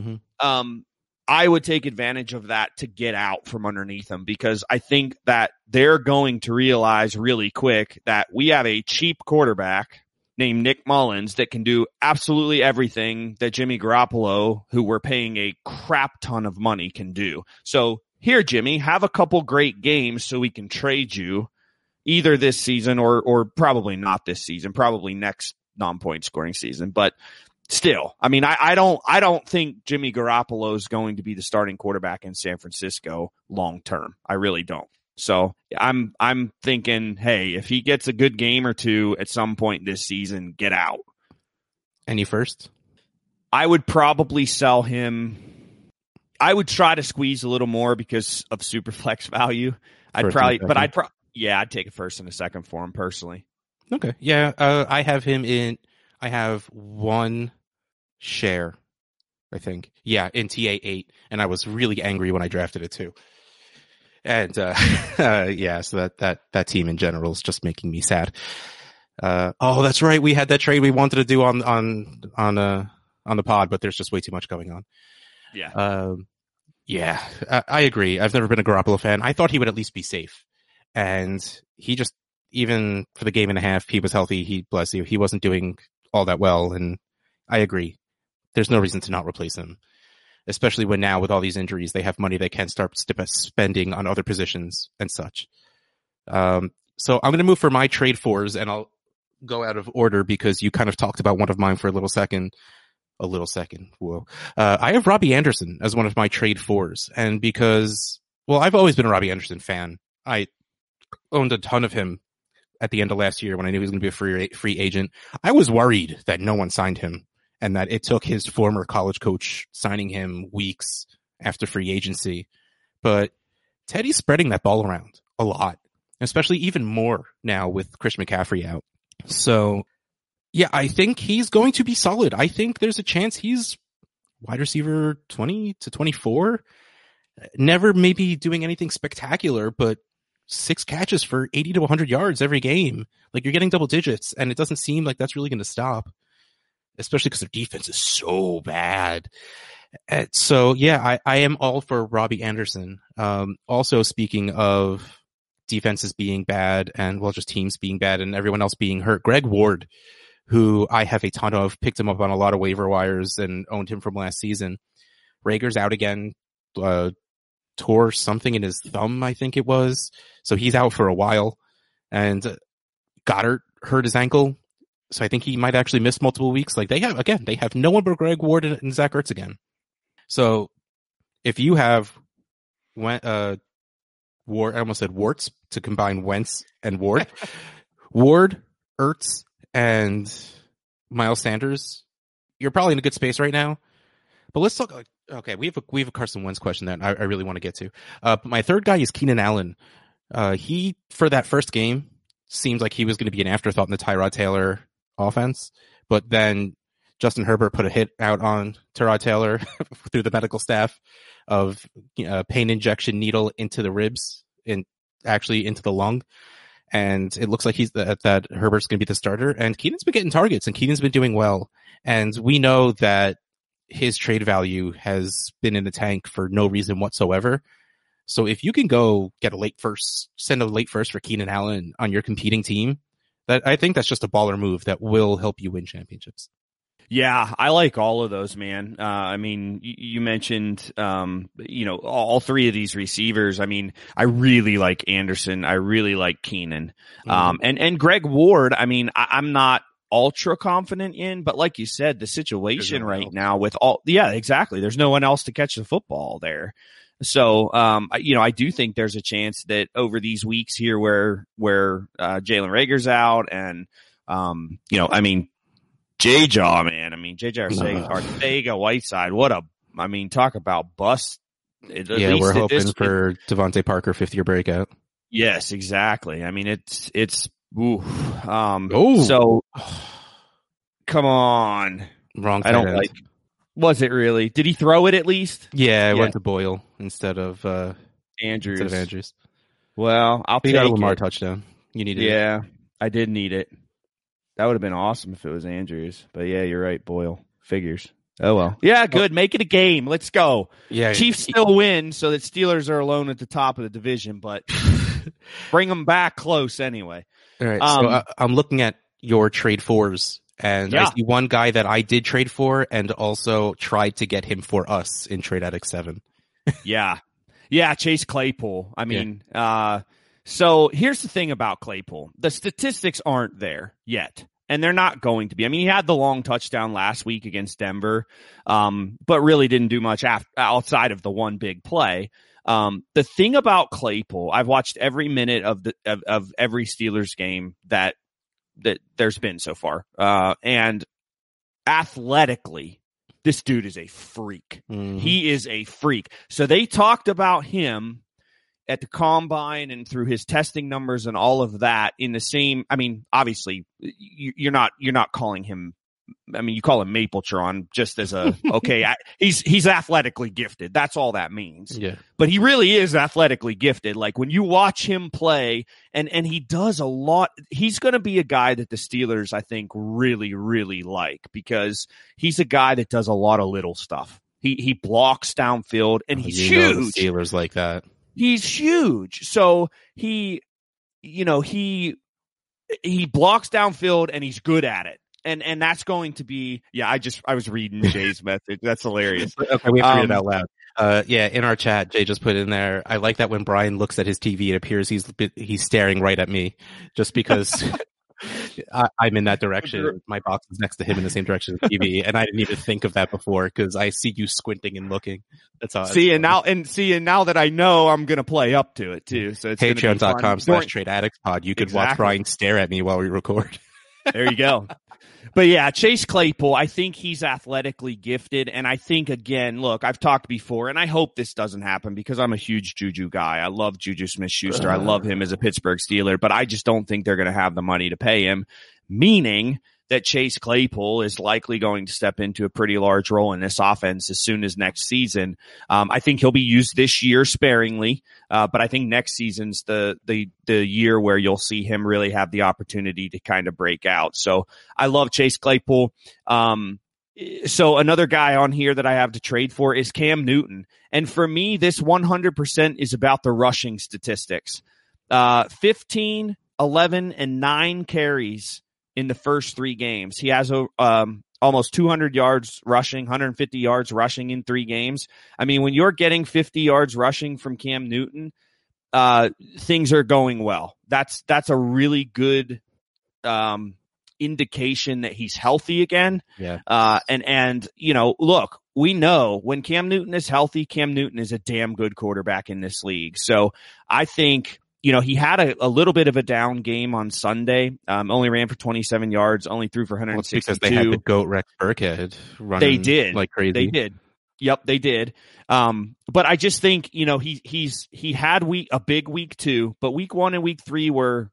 I would take advantage of that to get out from underneath them, because I think that they're going to realize really quick that we have a cheap quarterback named Nick Mullins that can do absolutely everything that Jimmy Garoppolo, who we're paying a crap ton of money, can do. So here, Jimmy, have a couple great games so we can trade you either this season or probably not this season, probably next non-point scoring season. But still, I mean, I don't think Jimmy Garoppolo is going to be the starting quarterback in San Francisco long term. I really don't. So I'm thinking, hey, if he gets a good game or two at some point this season, get out. Any first? I would probably sell him. I would try to squeeze a little more because of super flex value. I'd take a first and a second for him personally. Okay. Yeah. I have him in. I have 1 share, I think. Yeah, in TA8, and I was really angry when I drafted it too. And yeah, so that team in general is just making me sad. Oh, that's right. We had that trade we wanted to do on the pod, but there's just way too much going on. Yeah. Yeah, I agree. I've never been a Garoppolo fan. I thought he would at least be safe, and he just, even for the game and a half, he was healthy. Bless you. He wasn't doing all that well, and I agree. There's no reason to not replace him, especially when now with all these injuries, they have money they can start spending on other positions and such. So I'm going to move for my trade fours, and I'll go out of order because you kind of talked about one of mine for a little second. Whoa. I have Robbie Anderson as one of my trade fours, and because, well, I've always been a Robbie Anderson fan. I owned a ton of him at the end of last year when I knew he was going to be a free agent. I was worried that no one signed him. and that it took his former college coach signing him weeks after free agency. But Teddy's spreading that ball around a lot, especially even more now with Christian McCaffrey out. So yeah, I think he's going to be solid. I think there's a chance he's wide receiver 20 to 24. Never maybe doing anything spectacular, but 6 catches for 80 to 100 yards every game. Like, you're getting double digits, and it doesn't seem like that's really going to stop, especially because their defense is so bad. And so, yeah, I am all for Robbie Anderson. Also, speaking of defenses being bad and, well, just teams being bad and everyone else being hurt, Greg Ward, who I have a ton of, picked him up on a lot of waiver wires and owned him from last season. Rager's out again, tore something in his thumb, I think it was. So he's out for a while. And Goddard hurt his ankle. So I think he might actually miss multiple weeks. Like, they have no one but Greg Ward and Zach Ertz again. So if you have Ward, I almost said Warts to combine Wentz and Ward, Ward, Ertz, and Miles Sanders, you're probably in a good space right now. But let's talk. Okay, we have a Carson Wentz question that I really want to get to. My third guy is Keenan Allen. He, for that first game, seems like he was going to be an afterthought in the Tyrod Taylor offense, but then Justin Herbert put a hit out on Tyrod Taylor through the medical staff of pain injection needle into the ribs and actually into the lung. And it looks like that Herbert's going to be the starter. And Keenan's been getting targets, and Keenan's been doing well. And we know that his trade value has been in the tank for no reason whatsoever. So if you can go get send a late first for Keenan Allen on your competing team, I think that's just a baller move that will help you win championships. Yeah, I like all of those, man. I mean, you mentioned, all three of these receivers. I mean, I really like Anderson. I really like Keenan. And Greg Ward, I mean, I'm not ultra confident in, but like you said, the situation right now with exactly. There's no one else to catch the football there. So, I do think there's a chance that over these weeks here where Jalen Reagor's out and, J-Jaw, man. I mean, J.J. Arcega-Whiteside. Talk about bust. We're hoping for Devontae Parker 5th-year breakout. Yes, exactly. I mean, so come on. Wrong. I don't like. Was it really? Did he throw it at least? Yeah, it went to Boyle instead of Andrews. Well, I'll take it. Got a Lamar touchdown. You needed it. Yeah, I did need it. That would have been awesome if it was Andrews. But yeah, you're right, Boyle. Figures. Oh, well. Yeah, good. Make it a game. Let's go. Yeah, Chiefs still win, so that Steelers are alone at the top of the division, but bring them back close anyway. All right, so I'm looking at your trade fours, and I see one guy that I did trade for and also tried to get him for us in Trade Addict 7. Yeah, Chase Claypool. I mean, so here's the thing about Claypool. The statistics aren't there yet, and they're not going to be. I mean, he had the long touchdown last week against Denver, but really didn't do much outside of the one big play. The thing about Claypool, I've watched every minute of every Steelers game that there's been so far. And athletically, this dude is a freak. Mm-hmm. He is a freak. So they talked about him at the combine and through his testing numbers and all of that in the same. I mean, obviously you're not calling him. I mean, you call him Mapletron just as he's athletically gifted. That's all that means. Yeah. But he really is athletically gifted. Like when you watch him play and he does a lot, he's going to be a guy that the Steelers, I think, really, really like because he's a guy that does a lot of little stuff. He blocks downfield and he's huge. The Steelers like that. He's huge. So he blocks downfield and he's good at it. And that's going to be, I was reading Jay's message. That's hilarious. Okay, we have to read it out loud. In our chat, Jay just put in there, I like that when Brian looks at his TV, it appears he's staring right at me just because I'm in that direction. My box is next to him in the same direction as the TV. And I didn't even think of that before because I see you squinting and looking. That's all. Now that I know, I'm going to play up to it too. So it's Patreon.com/TradeAddictsPod. You could watch Brian stare at me while we record. There you go. But yeah, Chase Claypool, I think he's athletically gifted. And I think, again, look, I've talked before, and I hope this doesn't happen because I'm a huge Juju guy. I love Juju Smith-Schuster. I love him as a Pittsburgh Steeler, but I just don't think they're going to have the money to pay him, meaning that Chase Claypool is likely going to step into a pretty large role in this offense as soon as next season. I think he'll be used this year sparingly, but I think next season's the year where you'll see him really have the opportunity to kind of break out. So I love Chase Claypool. So another guy on here that I have to trade for is Cam Newton. And for me, this 100% is about the rushing statistics. 15, 11, and 9 carries in the first 3 games. He has almost 200 yards rushing, 150 yards rushing in 3 games. I mean, when you're getting 50 yards rushing from Cam Newton, things are going well. That's a really good indication that he's healthy again. Yeah. And look, we know when Cam Newton is healthy, Cam Newton is a damn good quarterback in this league. So I think, he had a little bit of a down game on Sunday. Only ran for 27 yards, only threw for 162. Because they had the GOAT Rex Burkhead running they did. like crazy. They did. Yep, they did. But I just think, he had a big week 2, but week 1 and week 3 were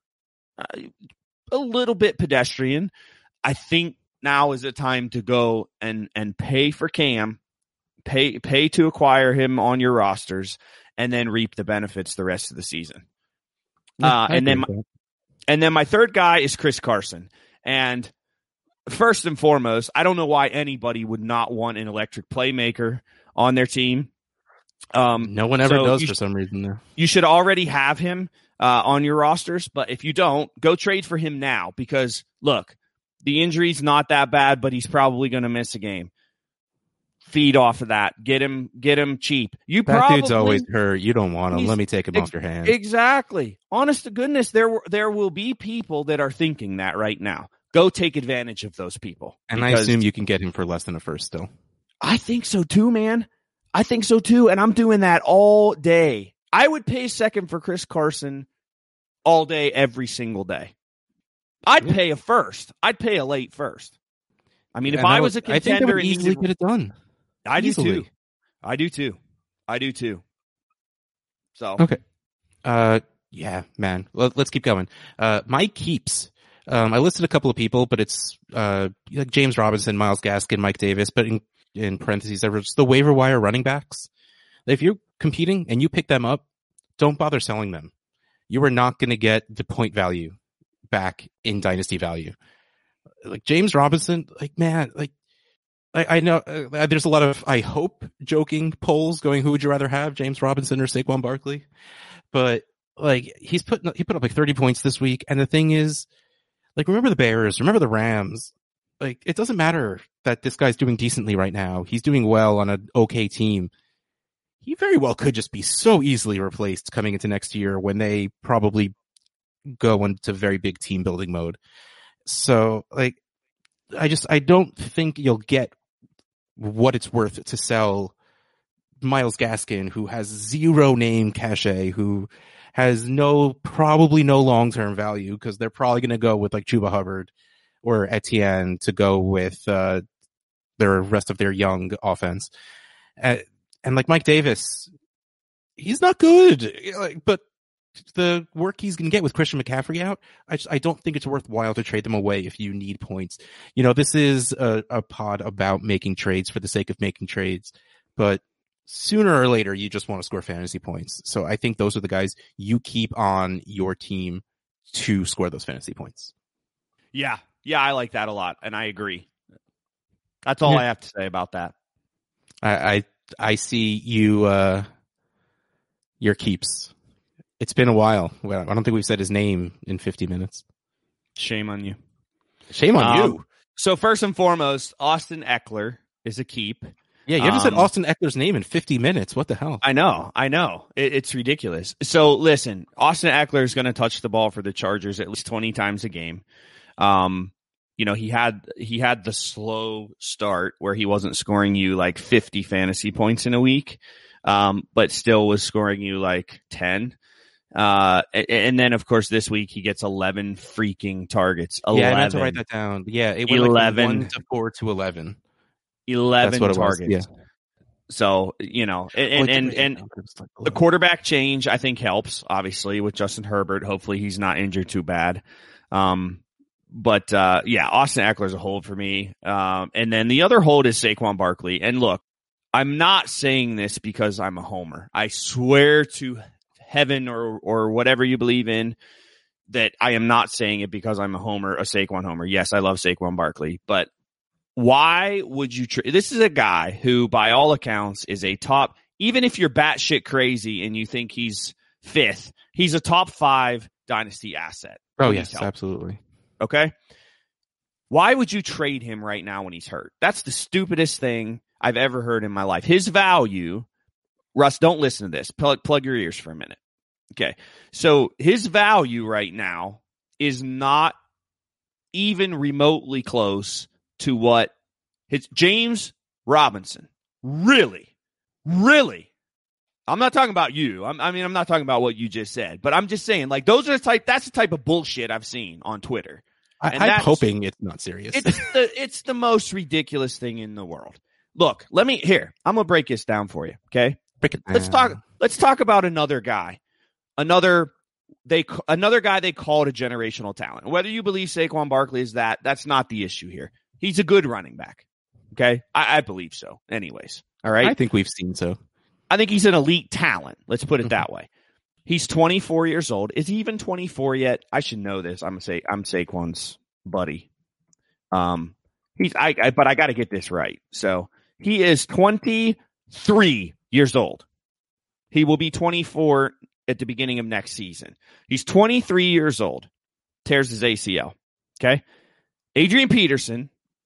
a little bit pedestrian. I think now is the time to go and pay for Cam, pay to acquire him on your rosters, and then reap the benefits the rest of the season. And then my third guy is Chris Carson. And first and foremost, I don't know why anybody would not want an electric playmaker on their team. No one ever does for some reason though. You should already have him on your rosters, but if you don't, go trade for him now because look, the injury's not that bad, but he's probably going to miss a game. Feed off of that. Get him cheap. That dude's always hurt. You don't want him. Let me take him off your hands. Exactly. Honest to goodness, there will be people that are thinking that right now. Go take advantage of those people. And I assume you can get him for less than a first still. I think so too, man. I think so too. And I'm doing that all day. I would pay second for Chris Carson all day, every single day. I'd pay a first. I'd pay a late first. I mean, if I was a contender, I think I would easily get it done. I do too. I do too. So okay. Yeah, man. Let's keep going. My keeps. I listed a couple of people, but it's like James Robinson, Myles Gaskin, Mike Davis, but in parentheses, just the waiver wire running backs. If you're competing and you pick them up, don't bother selling them. You are not going to get the point value back in dynasty value. Like James Robinson, like man, like I know there's a lot of, I hope, joking polls going, who would you rather have, James Robinson or Saquon Barkley? But like he put up like 30 points this week, and the thing is, like, remember the Bears, remember the Rams. Like, it doesn't matter that this guy's doing decently right now. He's doing well on an okay team. He very well could just be so easily replaced coming into next year when they probably go into very big team building mode. So, like, I don't think you'll get what it's worth to sell Myles Gaskin, who has zero name cachet, who has probably no long-term value, because they're probably going to go with like Chuba Hubbard or Etienne to go with their rest of their young offense. And like Mike Davis, he's not good, but the work he's going to get with Christian McCaffrey out, I don't think it's worthwhile to trade them away if you need points. This is a pod about making trades for the sake of making trades, but sooner or later, you just want to score fantasy points. So I think those are the guys you keep on your team to score those fantasy points. Yeah, I like that a lot, and I agree. That's all I have to say about that. I see you, your keeps. It's been a while. Well, I don't think we've said his name in 50 minutes. Shame on you. Shame on you. So first and foremost, Austin Eckler is a keep. Yeah, you haven't said Austin Eckler's name in 50 minutes. What the hell? I know. It's ridiculous. So listen, Austin Eckler is going to touch the ball for the Chargers at least 20 times a game. He had the slow start where he wasn't scoring you like 50 fantasy points in a week, but still was scoring you like 10. And then, of course, this week he gets 11 freaking targets. 11. Yeah, I meant to write that down. Yeah, it went 11 like 1 to 4 to 11. 11 That's what targets. It was. Yeah. So, and the quarterback change, I think, helps, obviously, with Justin Herbert. Hopefully he's not injured too bad. But Austin Eckler's a hold for me. And then the other hold is Saquon Barkley. And look, I'm not saying this because I'm a homer. I swear to heaven or whatever you believe in that I am not saying it because I'm a homer, a Saquon homer. Yes, I love Saquon Barkley, but why would you this is a guy who, by all accounts, is a top, even if you're batshit crazy and you think he's fifth, he's a top 5 dynasty asset. Oh, yes, absolutely. Okay? Why would you trade him right now when he's hurt? That's the stupidest thing I've ever heard in my life. His value, Russ, don't listen to this. Plug your ears for a minute. Okay. So his value right now is not even remotely close to what his James Robinson. Really? I'm not talking about you. I'm not talking about what you just said, but I'm just saying, like, that's the type of bullshit I've seen on Twitter. I'm hoping it's not serious. It's the most ridiculous thing in the world. Look, I'm going to break this down for you. Okay. Break it down. Let's talk about another guy. Another guy they called a generational talent. Whether you believe Saquon Barkley is that's not the issue here. He's a good running back. Okay. I believe so. Anyways. All right. I think we've seen so. I think he's an elite talent. Let's put it that way. He's 24 years old. Is he even 24 yet? I should know this. I'm Saquon's buddy. But I got to get this right. So he is 23 years old. He will be 24 at the beginning of next season. He's 23 years old. Tears his ACL. Okay. Adrian Peterson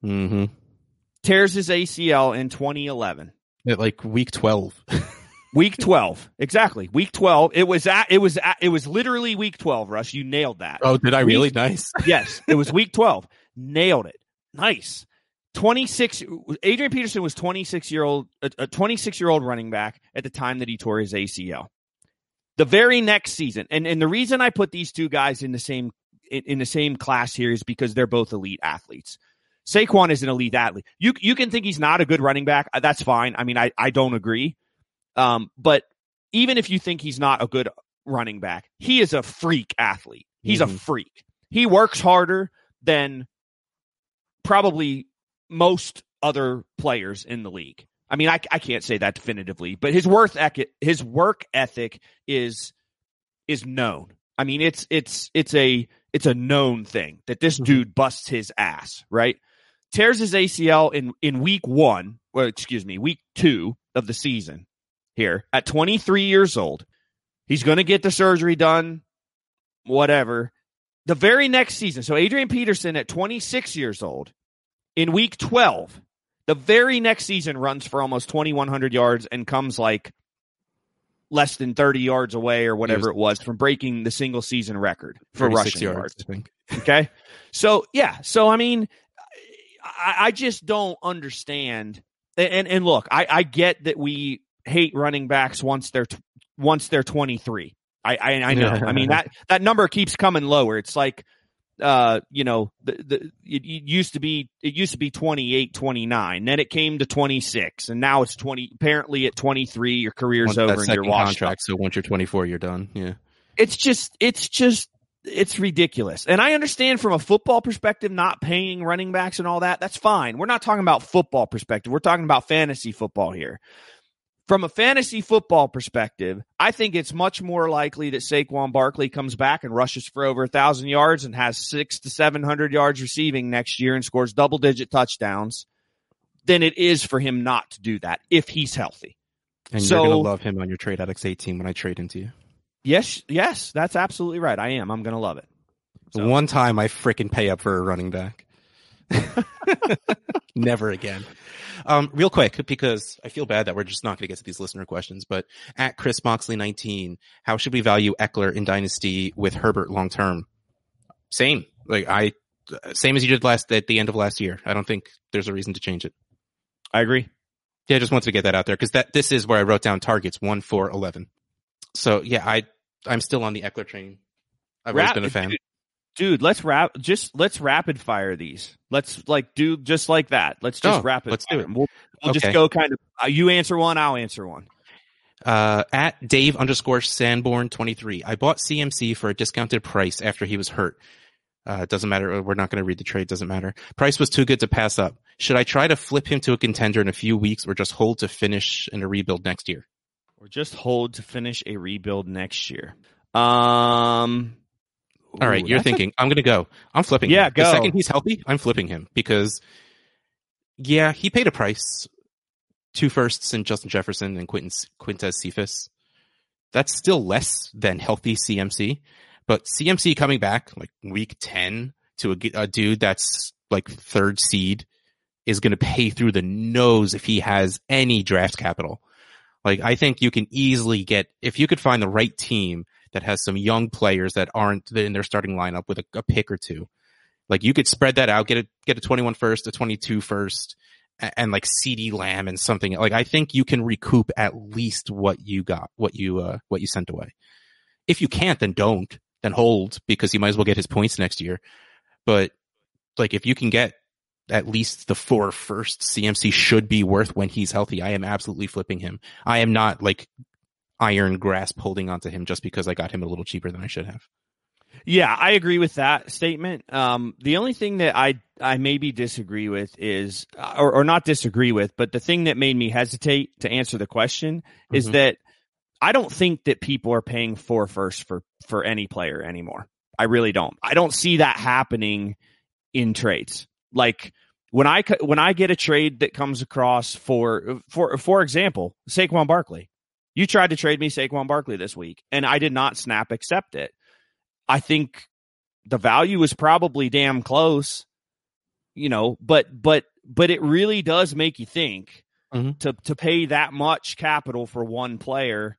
tears his ACL in 2011. At like week 12. Week 12. Exactly. Week 12. It was literally week 12, Russ. You nailed that. Oh, did I really? Nice. Yes. It was week 12. Nailed it. Nice. 26. Adrian Peterson was a 26-year-old running back at the time that he tore his ACL. The very next season, and the reason I put these two guys in the same class here is because they're both elite athletes. Saquon is an elite athlete. You can think he's not a good running back. That's fine. I mean, I don't agree. But even if you think he's not a good running back, he is a freak athlete. He's a freak. He works harder than probably most other players in the league. I mean, I can't say that definitively, but his work ethic is known. I mean, it's a known thing that this dude busts his ass, right? Tears his ACL in week 2 of the season here at 23 years old. He's going to get the surgery done, whatever. The very next season, so Adrian Peterson at 26 years old, in week 12, the very next season runs for almost 2,100 yards and comes like less than 30 yards away or whatever it was from breaking the single season record for rushing yards. I think. Okay. So, yeah. So, I mean, I just don't understand. And look, I get that we hate running backs once they're 23. I know. I mean, that number keeps coming lower. It's like, it used to be 28, 29. Then it came to 26, and now it's 20. Apparently, at 23, your career's over and you're washed up. So once you're 24, you're done. Yeah, it's ridiculous. And I understand from a football perspective, not paying running backs and all that. That's fine. We're not talking about football perspective. We're talking about fantasy football here. From a fantasy football perspective, I think it's much more likely that Saquon Barkley comes back and rushes for over 1,000 yards and has 600 to 700 yards receiving next year and scores double-digit touchdowns than it is for him not to do that if he's healthy. And you're going to love him on your Trade Addicts 18 when I trade into you. Yes, that's absolutely right. I am. I'm going to love it. So. One time I freaking pay up for a running back. Never again. Real quick, because I feel bad that we're just not going to get to these listener questions, but at Chris Moxley 19, how should we value Eckler in Dynasty with Herbert long term? Same as you did at the end of last year. I don't think there's a reason to change it. I agree. Yeah, I just wanted to get that out there because this is where I wrote down targets 1, 4, 11. So yeah, I'm still on the Eckler train. I've always been a fan. Dude, let's rapid fire these. Let's do just like that. Let's just rapid fire them. We'll just go kind of, you answer one, I'll answer one. At Dave_Sanborn23. I bought CMC for a discounted price after he was hurt. Doesn't matter. We're not going to read the trade. Doesn't matter. Price was too good to pass up. Should I try to flip him to a contender in a few weeks or just hold to finish in a rebuild next year? All right, you're thinking, I'm going to go. I'm flipping him. Go. The second he's healthy, I'm flipping him because, he paid a price. 2 firsts in Justin Jefferson and Quintez Cephas. That's still less than healthy CMC. But CMC coming back like week 10 to a dude that's like 3rd seed is going to pay through the nose if he has any draft capital. Like, I think you can easily get, if you could find the right team that has some young players that aren't in their starting lineup with a pick or two. Like, you could spread that out, get a 21 first, a 22 first, and like CD Lamb and something. Like, I think you can recoup at least what you got, what you sent away. If you can't, then don't, then hold, because you might as well get his points next year. But like, if you can get at least the 4 firsts, CMC should be worth when he's healthy. I am absolutely flipping him. I am not like iron grasp holding onto him just because I got him a little cheaper than I should have. Yeah, I agree with that statement. The only thing that I maybe disagree with is, or not disagree with, but the thing that made me hesitate to answer the question is that I don't think that people are paying 4 firsts for any player anymore. I really don't. I don't see that happening in trades. Like, when I get a trade that comes across for example, Saquon Barkley. You tried to trade me Saquon Barkley this week, and I did not snap accept it. I think the value is probably damn close, but it really does make you think to pay that much capital for one player,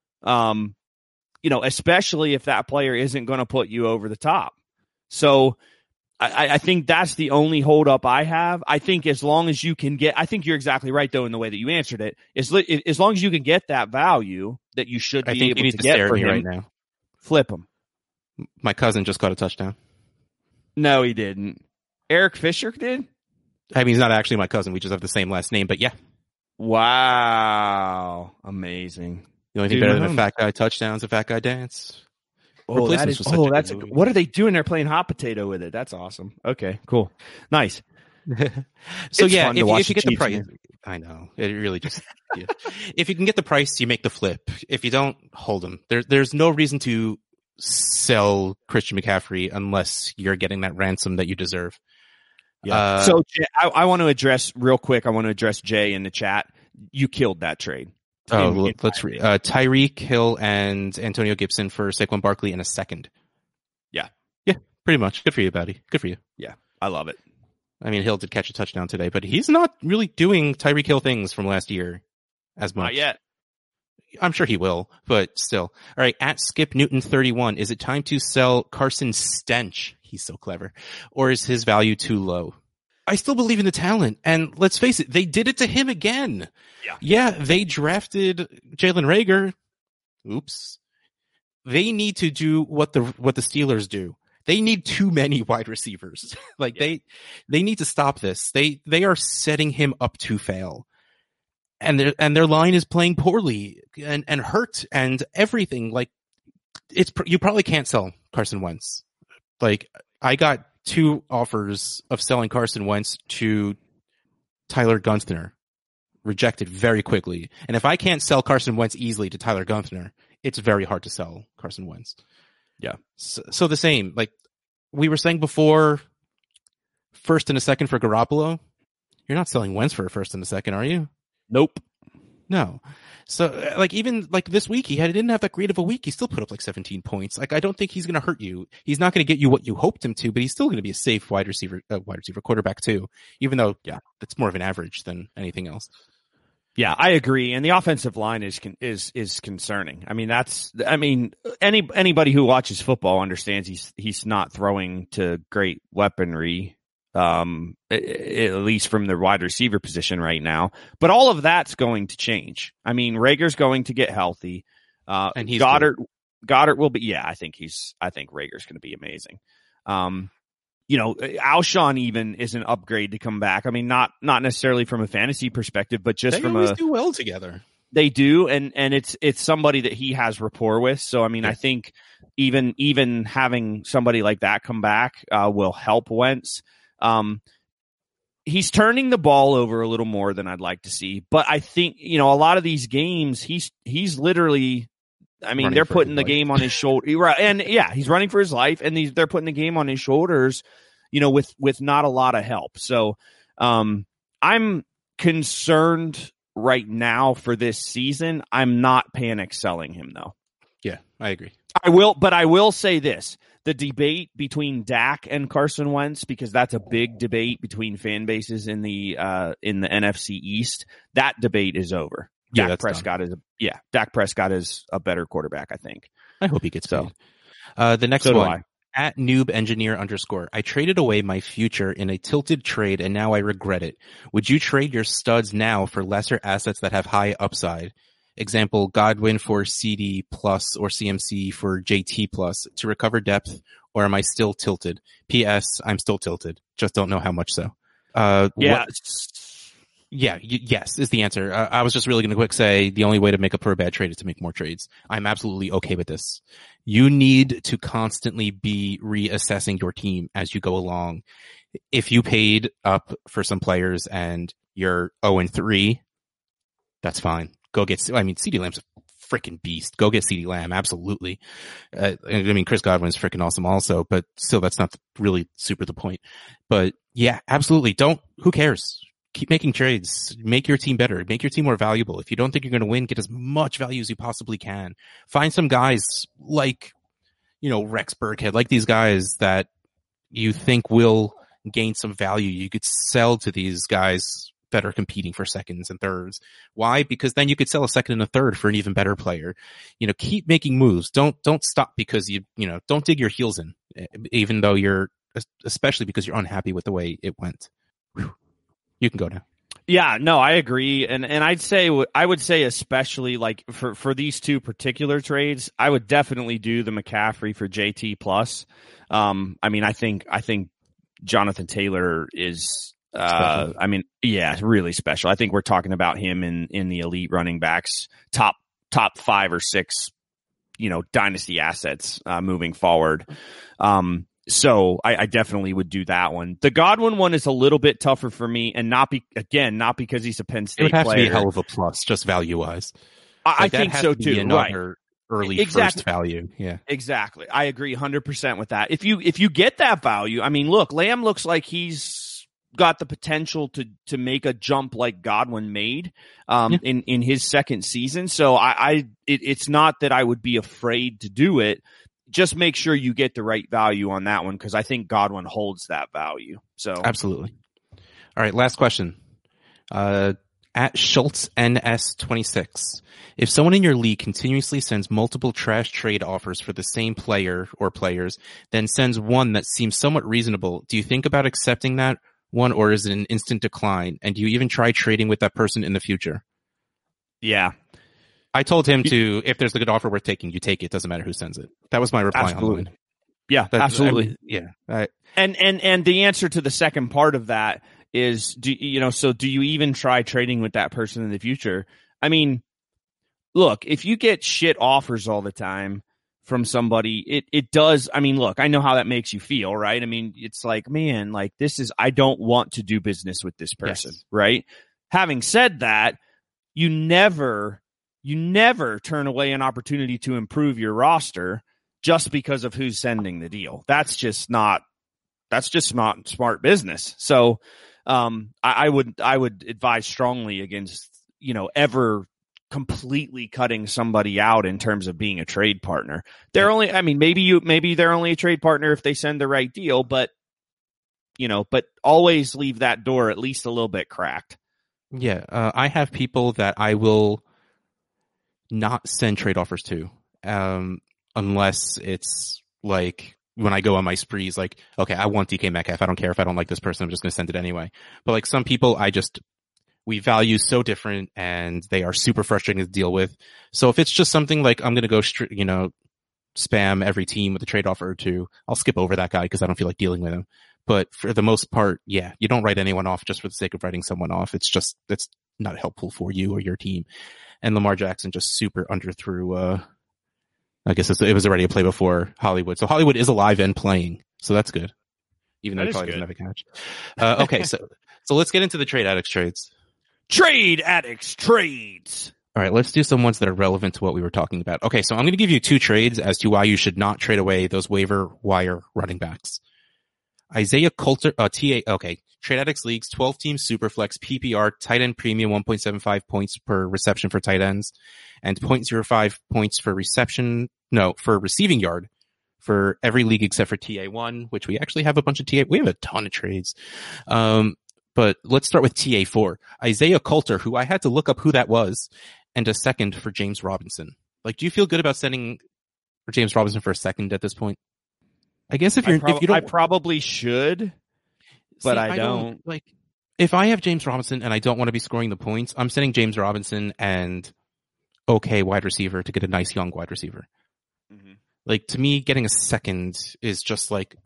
especially if that player isn't going to put you over the top. So I think that's the only holdup I have. I think as long as you can get, I think you're exactly right though in the way that you answered it. As long as you can get that value that you should be able to get for him right now, flip him. My cousin just got a touchdown. No, he didn't. Eric Fisher did? I mean, he's not actually my cousin. We just have the same last name, but yeah. Wow. Amazing. The only thing better than a fat guy touchdown is a fat guy dance. What are they doing? They're playing hot potato with it. That's awesome. Okay, cool. Nice. So yeah, if you get the price, I know it really just. Yeah. If you can get the price, you make the flip. If you don't, hold them. There's no reason to sell Christian McCaffrey unless you're getting that ransom that you deserve. Yeah. So I want to address real quick. I want to address Jay in the chat. You killed that trade. Let's read. Tyreek Hill and Antonio Gibson for Saquon Barkley in a second. Yeah. Yeah, pretty much. Good for you, buddy. Good for you. Yeah, I love it. I mean, Hill did catch a touchdown today, but he's not really doing Tyreek Hill things from last year as much. Not yet. I'm sure he will, but still. All right, at Skip Newton 31, is it time to sell Carson Stench? He's so clever. Or is his value too low? I still believe in the talent, and let's face it, they did it to him again. Yeah, they drafted Jalen Reagor. Oops. They need to do what the Steelers do. They need too many wide receivers. They need to stop this. They are setting him up to fail. And their line is playing poorly and hurt and everything. Like, you probably can't sell Carson Wentz. Like, I got 2 offers of selling Carson Wentz to Tyler Gunther, rejected very quickly. And if I can't sell Carson Wentz easily to Tyler Gunther, it's very hard to sell Carson Wentz. Yeah. So the same, like we were saying before, first and a second for Garoppolo. You're not selling Wentz for a first and a second, are you? Nope. No. So like, even like this week, he didn't have that great of a week. He still put up like 17 points. Like, I don't think he's going to hurt you. He's not going to get you what you hoped him to, but he's still going to be a safe wide receiver quarterback too, even though, that's more of an average than anything else. Yeah, I agree. And the offensive line is concerning. I mean, anybody who watches football understands he's not throwing to great weaponry. At least from the wide receiver position right now, but all of that's going to change. I mean, Reagor's going to get healthy. And he's Goddard Goddard will be. Yeah, I think Reagor's going to be amazing. Alshon even is an upgrade to come back. I mean, not necessarily from a fantasy perspective, but just they always do well together. They do, and it's somebody that he has rapport with. So I mean, I think even having somebody like that come back will help Wentz. He's turning the ball over a little more than I'd like to see, but I think a lot of these games he's literally. I mean, they're putting the game on his shoulder, right? And yeah, he's running for his life, and they're putting the game on his shoulders, with not a lot of help. So I'm concerned right now for this season. I'm not panic selling him though. Yeah, I agree. I will say this. The debate between Dak and Carson Wentz, because that's a big debate between fan bases in the NFC East, that debate is over. Yeah, Dak Prescott is a better quarterback, I think. I hope he gets paid. The next one. At noob engineer _ I traded away my future in a tilted trade and now I regret it. Would you trade your studs now for lesser assets that have high upside? Example, Godwin for CD plus or CMC for JT plus to recover depth, or am I still tilted? P.S. I'm still tilted. Just don't know how much so. Yes is the answer. I was just really going to quick say the only way to make up for a bad trade is to make more trades. I'm absolutely okay with this. You need to constantly be reassessing your team as you go along. If you paid up for some players and you're 0-3, that's fine. Go get, CeeDee Lamb's a freaking beast. Go get CeeDee Lamb. Absolutely. Chris Godwin's freaking awesome also, but still that's not really super the point. But yeah, absolutely. Who cares? Keep making trades. Make your team better. Make your team more valuable. If you don't think you're going to win, get as much value as you possibly can. Find some guys like, Rex Burkhead, like these guys that you think will gain some value. You could sell to these guys that are competing for seconds and thirds. Why? Because then you could sell a second and a third for an even better player. Keep making moves. Don't stop because don't dig your heels in, even though especially because you're unhappy with the way it went. Whew. You can go now. Yeah, no, I agree. And I would say especially like for these two particular trades, I would definitely do the McCaffrey for JT plus. I think Jonathan Taylor is, really special. I think we're talking about him in the elite running backs, top 5 or 6, dynasty assets, moving forward. So I definitely would do that one. The Godwin one is a little bit tougher for me, and not because he's a Penn State player. It would have to be a hell of a plus, just value wise. I think so too. Right. Early first value. Yeah. Exactly. I agree 100% with that. If you get that value, look, Lamb looks like he's got the potential to make a jump like Godwin made in his second season. So it's not that I would be afraid to do it. Just make sure you get the right value on that one, because I think Godwin holds that value. So absolutely. All right, last question. At Schultz NS26, if someone in your league continuously sends multiple trash trade offers for the same player or players, then sends one that seems somewhat reasonable, do you think about accepting that one, or is it an instant decline? And do you even try trading with that person in the future? Yeah. I told him to, if there's a good offer worth taking, you take it. Doesn't matter who sends it. That was my reply. Absolutely. Yeah, absolutely. And the answer to the second part of that is, do you even try trading with that person in the future? Look, if you get shit offers all the time from somebody, it does. Look, I know how that makes you feel, right? It's like, man, like I don't want to do business with this person, yes. Right? Having said that, you never turn away an opportunity to improve your roster just because of who's sending the deal. That's just not smart business. So, I would advise strongly against, ever completely cutting somebody out in terms of being a trade partner. They're only, maybe they're only a trade partner if they send the right deal, but always leave that door at least a little bit cracked. Yeah. I have people that I will not send trade offers to, unless it's like when I go on my sprees, like, okay, I want DK Metcalf. I don't care if I don't like this person. I'm just going to send it anyway. But like some people, we value so different and they are super frustrating to deal with. So if it's just something like I'm going to go straight, spam every team with a trade offer or two. I'll skip over that guy because I don't feel like dealing with him. But for the most part, yeah, you don't write anyone off just for the sake of writing someone off. It's not helpful for you or your team. And Lamar Jackson just super underthrew, I guess it was already a play before Hollywood. So Hollywood is alive and playing. So that's good. Even though he probably doesn't have a catch. Okay. So let's get into the Trade Addicts trades. Trade Addicts trades. All right, let's do some ones that are relevant to what we were talking about. Okay, so I'm going to give you 2 trades as to why you should not trade away those waiver wire running backs. Isaiah Coulter, Trade Addicts Leagues, 12-team Superflex, PPR, tight end premium, 1.75 points per reception for tight ends, and 0.05 points for receiving yard for every league except for TA1, which we actually have a bunch of we have a ton of trades. But let's start with TA4. Isaiah Coulter, who I had to look up who that was, and a second for James Robinson. Like, do you feel good about sending for James Robinson for a second at this point? I guess if you don't, I probably should, but I don't. Like, if I have James Robinson and I don't want to be scoring the points, I'm sending James Robinson and wide receiver to get a nice young wide receiver. Mm-hmm. Like, to me, getting a second is just like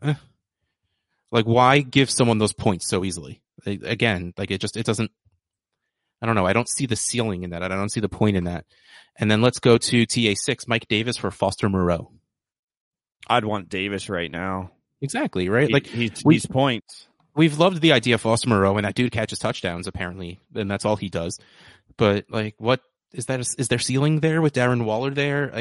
why give someone those points so easily? Again, like it doesn't, I don't know. I don't see the ceiling in that. I don't see the point in that. And then let's go to TA6, Mike Davis for Foster Moreau. I'd want Davis right now. Exactly, right? He's points. We've loved the idea of Foster Moreau, and that dude catches touchdowns apparently, and that's all he does. But like, what is that? Is there ceiling there with Darren Waller there?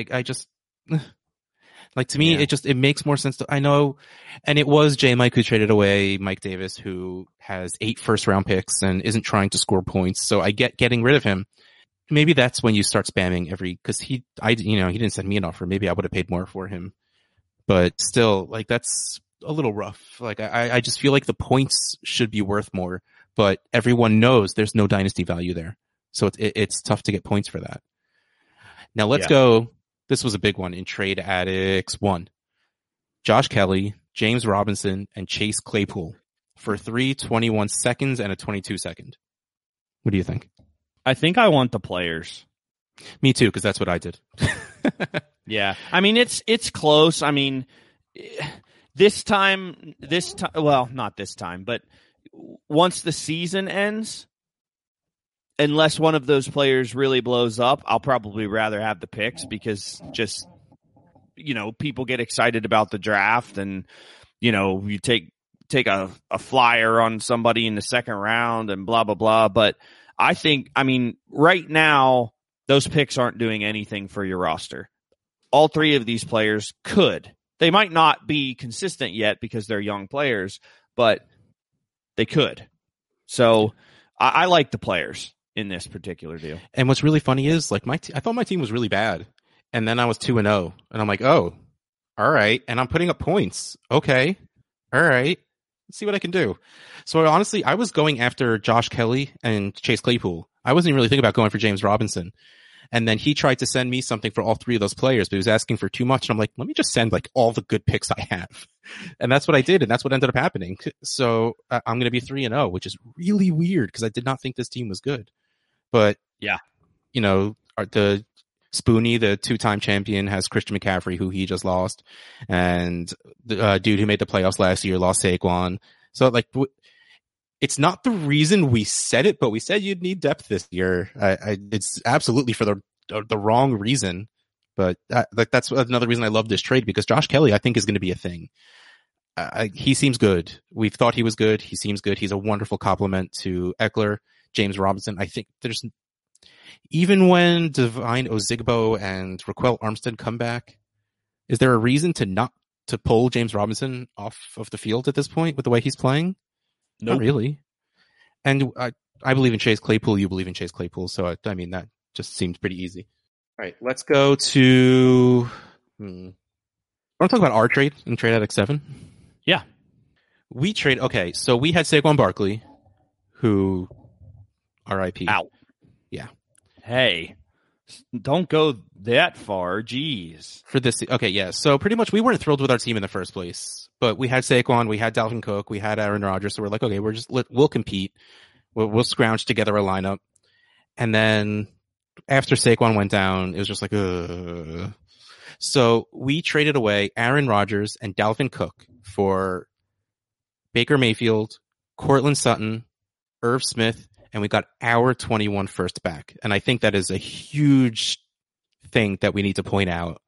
Like, to me, it makes more sense I know. And it was Mike who traded away Mike Davis, who has 8 first-round picks and isn't trying to score points. So I get getting rid of him. Maybe that's when you start spamming cause he didn't send me an offer. Maybe I would have paid more for him, but still, like, that's a little rough. Like, I just feel like the points should be worth more, but everyone knows there's no dynasty value there. So it's tough to get points for that. Now let's go. This was a big one in Trade Addicts 1. Josh Kelly, James Robinson, and Chase Claypool for 3 21 seconds and a 22 second. What do you think? I think I want the players. Me too, because that's what I did. Yeah. I mean, it's close. I mean, this time, well, not this time, but once the season ends, unless one of those players really blows up, I'll probably rather have the picks because just, people get excited about the draft and, you take a flyer on somebody in the second round and blah, blah, blah. But right now, those picks aren't doing anything for your roster. All 3 of these players could. They might not be consistent yet because they're young players, but they could. So I like the players in this particular deal. And what's really funny is, like, I thought my team was really bad, and then I was 2-0, and I'm like, oh, all right, and I'm putting up points. Okay, all right, let's see what I can do. So honestly, I was going after Josh Kelly and Chase Claypool. I wasn't even really thinking about going for James Robinson. And then he tried to send me something for all 3 of those players, but he was asking for too much. And I'm like, let me just send like all the good picks I have. And that's what I did. And that's what ended up happening. So I'm going to be 3-0, which is really weird because I did not think this team was good. But yeah, the Spoonie, the 2-time champion, has Christian McCaffrey, who he just lost. And the dude who made the playoffs last year lost Saquon. So like, it's not the reason we said it, but we said you'd need depth this year. It's absolutely for the wrong reason. But that's another reason I love this trade, because Josh Kelly, I think, is going to be a thing. He seems good. We've thought he was good. He seems good. He's a wonderful complement to Eckler, James Robinson. I think there's, even when Devine Ozigbo and Raquel Armstead come back, is there a reason to pull James Robinson off of the field at this point with the way he's playing? Nope. Not really. And I believe in Chase Claypool. You believe in Chase Claypool. So, I mean, that just seems pretty easy. All right, let's go to... I want to talk about our trade in Trade Addicts 7. Yeah. Okay, so we had Saquon Barkley, who... R.I.P. Out. Yeah. Hey, don't go that far. Jeez. For this... Okay, yeah. So pretty much we weren't thrilled with our team in the first place. But we had Saquon, we had Dalvin Cook, we had Aaron Rodgers, so we're like, okay, we'll compete. We'll scrounge together a lineup. And then after Saquon went down, it was just like, So we traded away Aaron Rodgers and Dalvin Cook for Baker Mayfield, Cortland Sutton, Irv Smith, and we got our 21 first back. And I think that is a huge thing that we need to point out.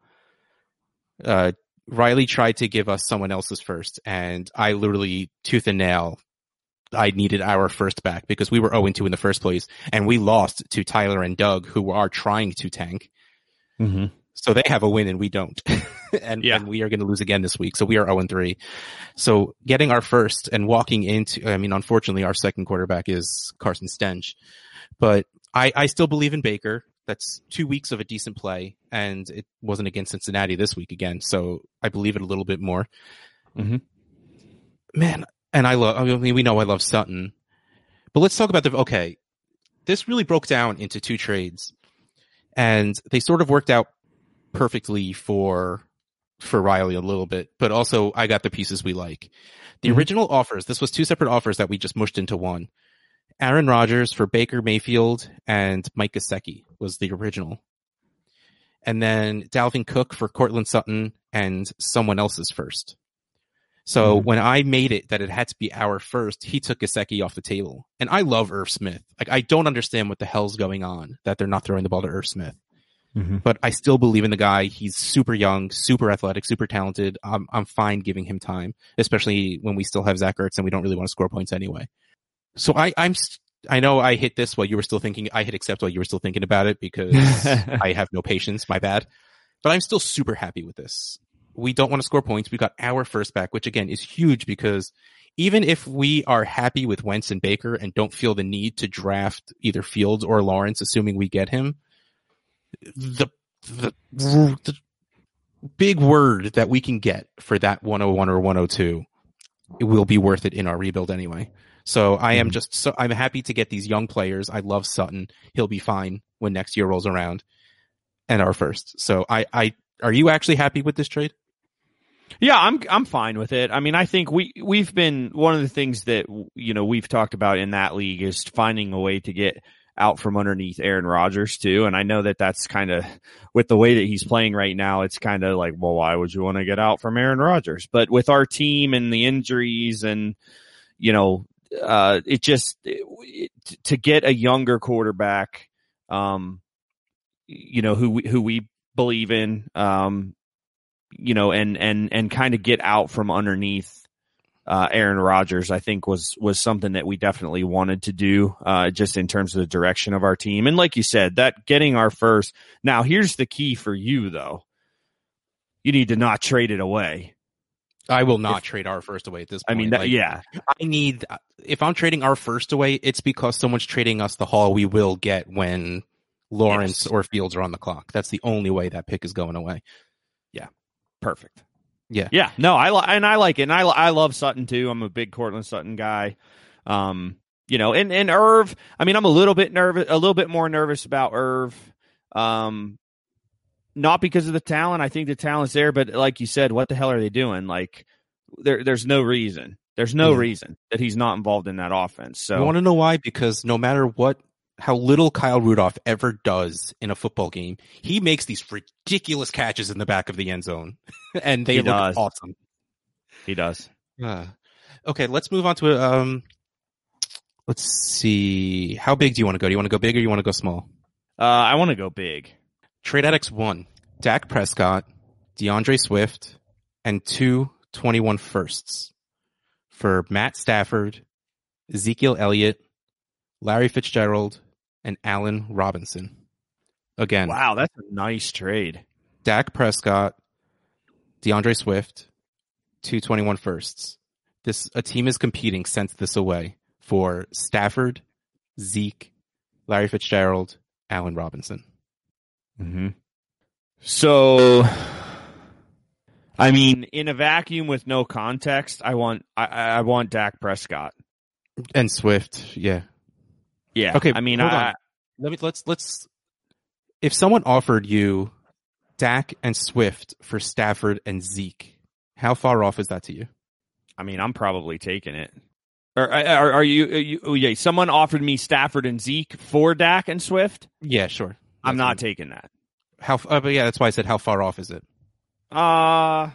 Riley tried to give us someone else's first, and I literally, tooth and nail, I needed our first back because we were 0-2 in the first place, and we lost to Tyler and Doug, who are trying to tank. Mm-hmm. So they have a win and we don't. and we are going to lose again this week. So we are 0-3. So getting our first and walking into, I mean, unfortunately, our second quarterback is Carson Stench, but I still believe in Baker. That's 2 weeks of a decent play, and it wasn't against Cincinnati this week again. So I believe it a little bit more. Mm-hmm. Man. And we know I love Sutton, but let's talk about okay, this really broke down into two trades, and they sort of worked out perfectly for Riley a little bit, but also I got the pieces we like. The original offers, this was two separate offers that we just mushed into one. Aaron Rodgers for Baker Mayfield and Mike Gesicki was the original. And then Dalvin Cook for Cortland Sutton and someone else's first. So when I made it that it had to be our first, he took Gesicki off the table. And I love Irv Smith. Like, I don't understand what the hell's going on that they're not throwing the ball to Irv Smith. Mm-hmm. But I still believe in the guy. He's super young, super athletic, super talented. I'm fine giving him time, especially when we still have Zach Ertz and we don't really want to score points anyway. So I know I hit this while you were still thinking. I hit accept while you were still thinking about it because I have no patience. My bad. But I'm still super happy with this. We don't want to score points. We got our first back, which again is huge because even if we are happy with Wentz and Baker and don't feel the need to draft either Fields or Lawrence, assuming we get him, the big word that we can get for that 101 or 102, it will be worth it in our rebuild anyway. So I'm happy to get these young players. I love Sutton. He'll be fine when next year rolls around, and our first. So are you actually happy with this trade? Yeah, I'm fine with it. I mean, I think we've been, one of the things that, you know, we've talked about in that league is finding a way to get out from underneath Aaron Rodgers too. And I know that that's kind of, with the way that he's playing right now, it's kind of like, well, why would you want to get out from Aaron Rodgers? But with our team and the injuries and, you know, to get a younger quarterback, you know, who we believe in, you know, and kind of get out from underneath Aaron Rodgers, I think was something that we definitely wanted to do, just in terms of the direction of our team. And like you said, that getting our first. Now, here's the key for you, though. You need to not trade it away. I will not trade our first away at this point. I mean, if I'm trading our first away, it's because someone's trading us the haul we will get when Lawrence or Fields are on the clock. That's the only way that pick is going away. Yeah. Perfect. Yeah. No, I like it. And I love Sutton too. I'm a big Cortland Sutton guy. You know, and Irv, I mean, I'm a little bit more nervous about Irv. Not because of the talent. I think the talent's there, but like you said, what the hell are they doing? Like there's no reason. There's no reason that he's not involved in that offense. So you want to know why? Because no matter how little Kyle Rudolph ever does in a football game, he makes these ridiculous catches in the back of the end zone, and they look awesome. He does. Okay, let's move on to let's see. How big do you want to go? Do you want to go big or you want to go small? I want to go big. Trade Addicts 1, Dak Prescott, DeAndre Swift, and 2 21 firsts for Matt Stafford, Ezekiel Elliott, Larry Fitzgerald, and Allen Robinson. Again. Wow, that's a nice trade. Dak Prescott, DeAndre Swift, 2 21 firsts. A team is competing, sent this away for Stafford, Zeke, Larry Fitzgerald, Allen Robinson. Mm-hmm. So, I mean, in a vacuum with no context, I want Dak Prescott and Swift. Yeah. Okay. I mean, let's. If someone offered you Dak and Swift for Stafford and Zeke, how far off is that to you? I mean, I'm probably taking it. Or are you? Someone offered me Stafford and Zeke for Dak and Swift. Yeah, sure. I'm not taking that. But yeah, that's why I said how far off is it? Uh,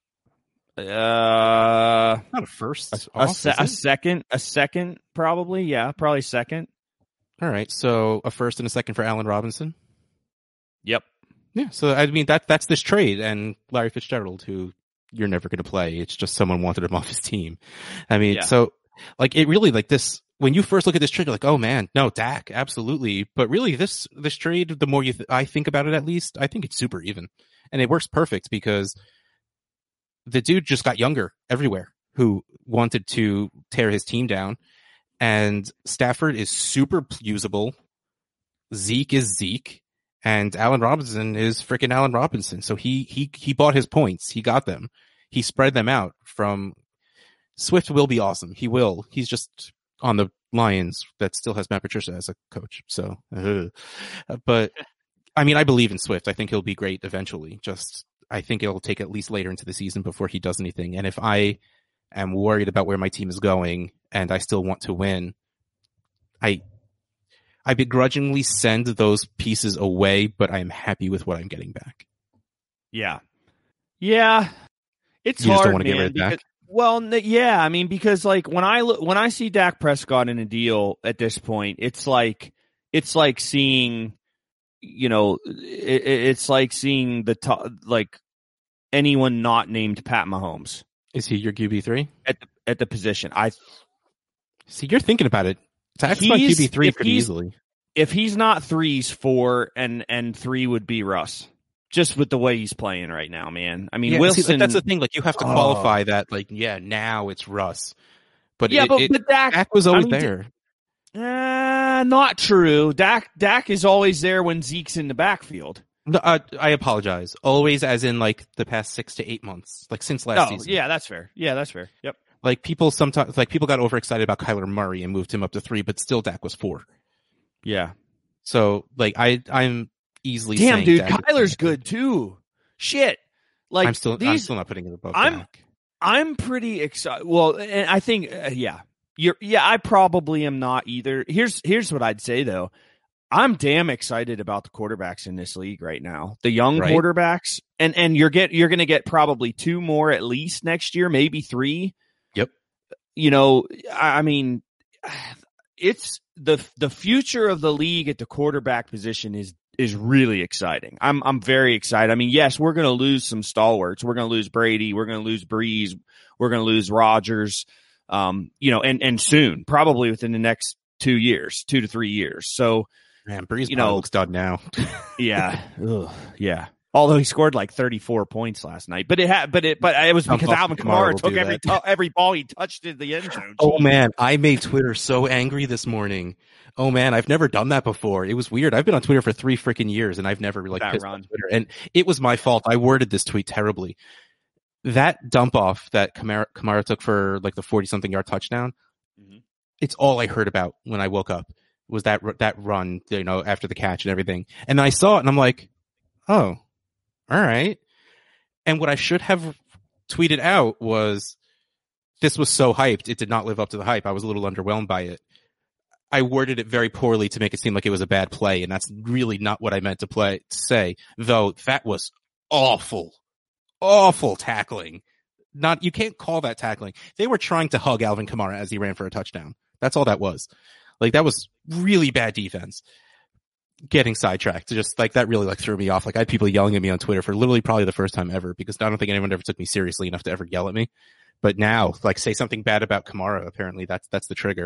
Not a first. a second, probably. Yeah, probably second. All right, so a first and a second for Allen Robinson. Yep. Yeah, so I mean that's this trade, and Larry Fitzgerald, who you're never going to play. It's just someone wanted him off his team. I mean, so like it really like this. When you first look at this trade, you're like, oh man, no, Dak, absolutely. But really, this trade, the more I think about it, at least I think it's super even, and it works perfect because the dude just got younger everywhere who wanted to tear his team down. And Stafford is super usable. Zeke is Zeke. And Allen Robinson is freaking Allen Robinson. So he bought his points. He got them. He spread them out from Swift will be awesome. He will. He's just on the Lions that still has Matt Patricia as a coach. So, but I mean, I believe in Swift. I think he'll be great eventually. Just, I think it'll take at least later into the season before he does anything. And if I am worried about where my team is going and I still want to win, I begrudgingly send those pieces away, but I am happy with what I'm getting back. Yeah. Yeah. It's you hard, just don't want to man, get rid of Dak? Well, yeah. I mean, because like when I see Dak Prescott in a deal at this point, it's like seeing, you know, it's like seeing the top, like anyone not named Pat Mahomes. Is he your QB3? At the position. See, you're thinking about it. Dak's my QB3 pretty easily. If he's not 3, he's 4, and 3 would be Russ. Just with the way he's playing right now, man. I mean, Wilson. See, like, that's the thing. Like, you have to qualify that. Like, yeah, now it's Russ. But yeah, but Dak was always there. Not true. Dak is always there when Zeke's in the backfield. No, I apologize. Always, as in like the past 6 to 8 months, like since last season. Yeah, that's fair. Yep. Like people got overexcited about Kyler Murray and moved him up to 3, but still Dak was 4. Yeah. So like I'm easily damn, saying dude, Dak Kyler's good too. Shit. Like I'm still not putting it above Dak. I'm pretty excited. Well, and I think I probably am not either. Here's what I'd say though. I'm damn excited about the quarterbacks in this league right now. The young quarterbacks, and you're going to get probably 2 more at least next year, maybe 3. Yep. You know, I mean, it's the future of the league at the quarterback position is really exciting. I'm very excited. I mean, yes, we're going to lose some stalwarts. We're going to lose Brady. We're going to lose Breeze. We're going to lose Rodgers. You know, and soon, probably within the next 2 to 3 years. So. Man, Breeze looks done now. Yeah. Ugh, yeah. Although he scored like 34 points last night, but it was because Alvin Kamara took every ball he touched in the end zone. Oh man, I made Twitter so angry this morning. Oh man, I've never done that before. It was weird. I've been on Twitter for 3 freaking years and I've never like pissed on Twitter. And it was my fault. I worded this tweet terribly. That dump off that Kamara took for like the 40-something yard touchdown. Mm-hmm. It's all I heard about when I woke up. Was that run, you know, after the catch and everything. And then I saw it and I'm like, oh, all right. And what I should have tweeted out was, this was so hyped. It did not live up to the hype. I was a little underwhelmed by it. I worded it very poorly to make it seem like it was a bad play. And that's really not what I meant to say, though that was awful tackling. You can't call that tackling. They were trying to hug Alvin Kamara as he ran for a touchdown. That's all that was. Like, that was really bad defense. Getting sidetracked. Just like that really like threw me off. Like, I had people yelling at me on Twitter for literally probably the first time ever, because I don't think anyone ever took me seriously enough to ever yell at me. But now, like, say something bad about Kamara, apparently that's the trigger.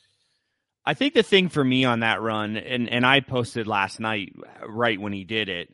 I think the thing for me on that run, and I posted last night right when he did it.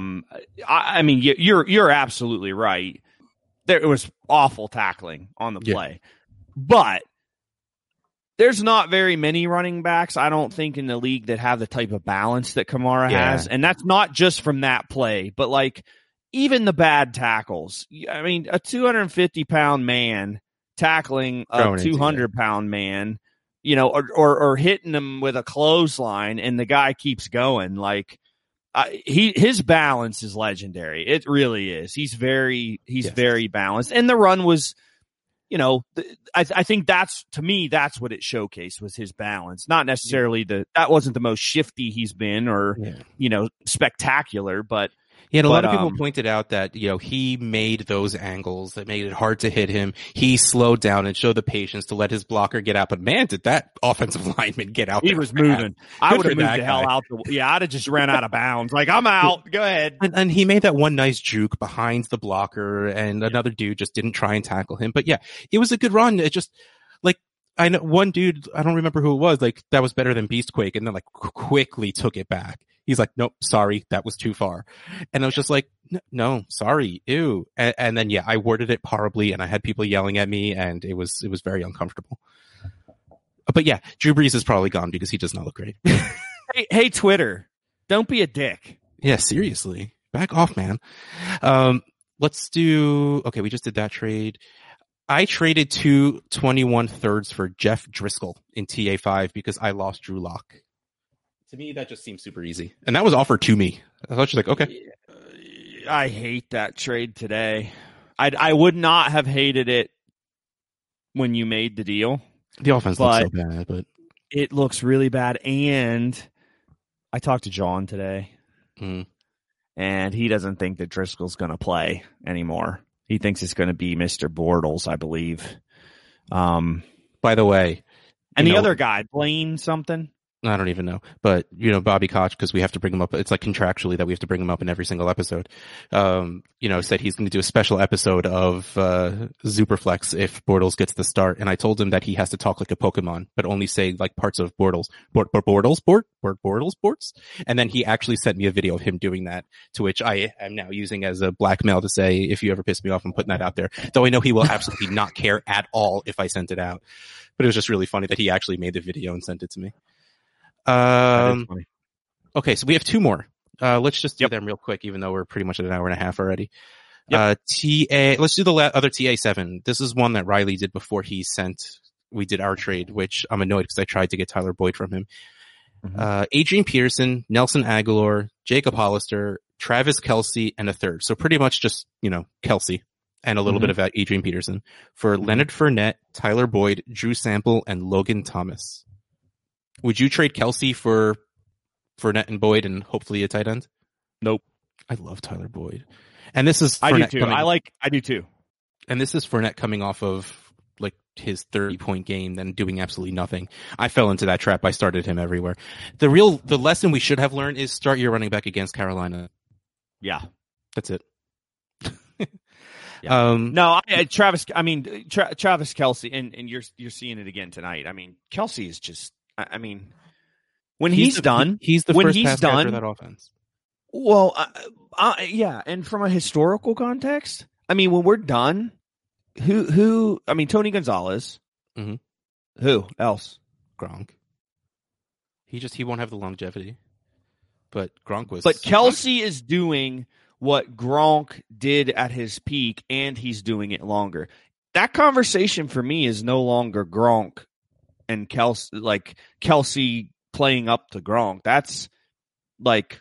I mean, you're absolutely right. There was awful tackling on the play, but there's not very many running backs, I don't think, in the league that have the type of balance that Kamara has. And that's not just from that play, but like even the bad tackles. I mean, a 250-pound man tackling a 200-pound man, you know, or hitting him with a clothesline and the guy keeps going. Like, his balance is legendary. It really is. He's very balanced. And the run was, you know, I think that's what it showcased, was his balance. Not necessarily that wasn't the most shifty he's been or, you know, spectacular, but Yeah, and a lot But, of people pointed out that, he made those angles that made it hard to hit him. He slowed down and showed the patience to let his blocker get out. But man, did that offensive lineman get out there. He was moving. I would have moved the hell guy. out. I'd have just ran out of bounds. Like, I'm out. Go ahead. And he made that one nice juke behind the blocker, and another dude just didn't try and tackle him. But yeah, it was a good run. It just, like, I know one dude, I don't remember who it was, like, that was better than Beastquake, and then, like, quickly took it back. He's like, nope, sorry, that was too far. And I was just like, no, sorry, ew. And then, yeah, I worded it horribly, and I had people yelling at me, and it was very uncomfortable. But yeah, Drew Brees is probably gone because he does not look great. Hey, Twitter, don't be a dick. Yeah, seriously. Back off, man. Let's do, okay, we just did that trade. I traded 2 21/3 for Jeff Driscoll in TA5 because I lost Drew Lock. To me, that just seems super easy. And that was offered to me. I was just like, okay. I hate that trade today. I would not have hated it when you made the deal. The offense looks so bad, but it looks really bad. And I talked to John today, and he doesn't think that Driscoll's going to play anymore. He thinks it's going to be Mr. Bortles, I believe. By the way, and the other guy, Blaine something. I don't even know, but Bobby Koch, because we have to bring him up. It's like contractually that we have to bring him up in every single episode. Said he's going to do a special episode of Superflex if Bortles gets the start. And I told him that he has to talk like a Pokemon, but only say like parts of Bortles, Bortles. And then he actually sent me a video of him doing that, to which I am now using as a blackmail to say, if you ever piss me off, I'm putting that out there. Though I know he will absolutely not care at all if I sent it out. But it was just really funny that he actually made the video and sent it to me. Okay, so we have 2 more. Let's just do them real quick, even though we're pretty much at an hour and a half already. Let's do the other TA7. This is one that Riley did before we did our trade, which I'm annoyed because I tried to get Tyler Boyd from him. Adrian Peterson, Nelson Aguilar, Jacob Hollister, Travis Kelce, and a third. So pretty much just, Kelce and a little bit of Adrian Peterson for Leonard Fournette, Tyler Boyd, Drew Sample, and Logan Thomas. Would you trade Kelce for Fournette and Boyd and hopefully a tight end? Nope. I love Tyler Boyd. And this is Fournette. I do too. And this is Fournette coming off of like his 30-point game, then doing absolutely nothing. I fell into that trap. I started him everywhere. The lesson we should have learned is start your running back against Carolina. Yeah. That's it. Travis Kelce, and you're seeing it again tonight. I mean, Kelce is just, when he's done, he's the first pass catcher of that offense. Well, yeah. And from a historical context, I mean, when we're done, Tony Gonzalez, who else? Gronk. He won't have the longevity, but Gronk was. But Kelce is doing what Gronk did at his peak, and he's doing it longer. That conversation for me is no longer Gronk and Kelce playing up to Gronk. That's like,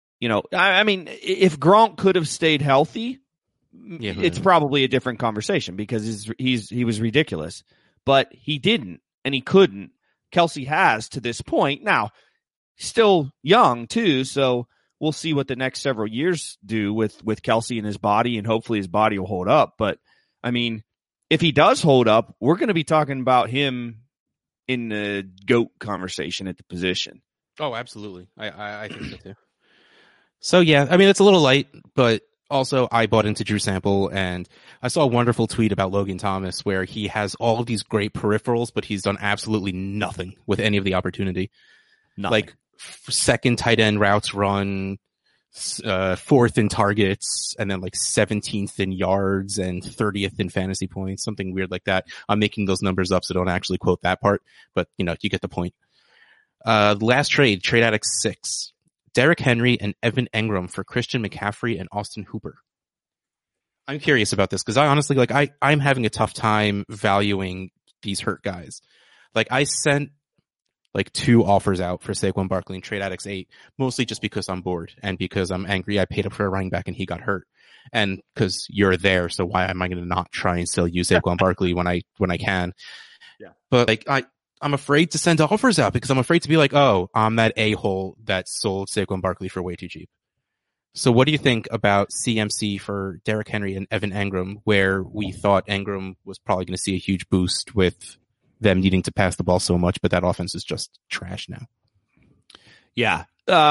if Gronk could have stayed healthy, it's probably a different conversation because he was ridiculous, but he didn't and he couldn't. Kelce has to this point. Now, still young too, so we'll see what the next several years do with Kelce and his body, and hopefully his body will hold up. But I mean, if he does hold up, we're going to be talking about him in the GOAT conversation at the position. Oh, absolutely. I think so too. So yeah, I mean, it's a little light, but also I bought into Drew Sample, and I saw a wonderful tweet about Logan Thomas where he has all of these great peripherals, but he's done absolutely nothing with any of the opportunity. Nothing. Like second tight end routes run, 4th in targets, and then like 17th in yards and 30th in fantasy points, something weird like that. I'm making those numbers up, so don't actually quote that part, but you get the point. Last trade Addict 6. Derrick Henry and Evan Engram for Christian McCaffrey and Austin Hooper. I'm curious about this because I honestly, I'm having a tough time valuing these hurt guys. Like, I sent 2 offers out for Saquon Barkley and Trade Addicts 8, mostly just because I'm bored and because I'm angry I paid up for a running back and he got hurt. And because you're there, so why am I going to not try and still use Saquon Barkley when I can? Yeah. But I'm afraid to send offers out because I'm afraid to be like, oh, I'm that a-hole that sold Saquon Barkley for way too cheap. So what do you think about CMC for Derrick Henry and Evan Engram, where we thought Engram was probably going to see a huge boost with them needing to pass the ball so much, but that offense is just trash now? Yeah.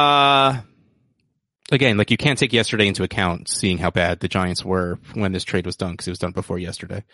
Again, like, you can't take yesterday into account, seeing how bad the Giants were when this trade was done, because it was done before yesterday.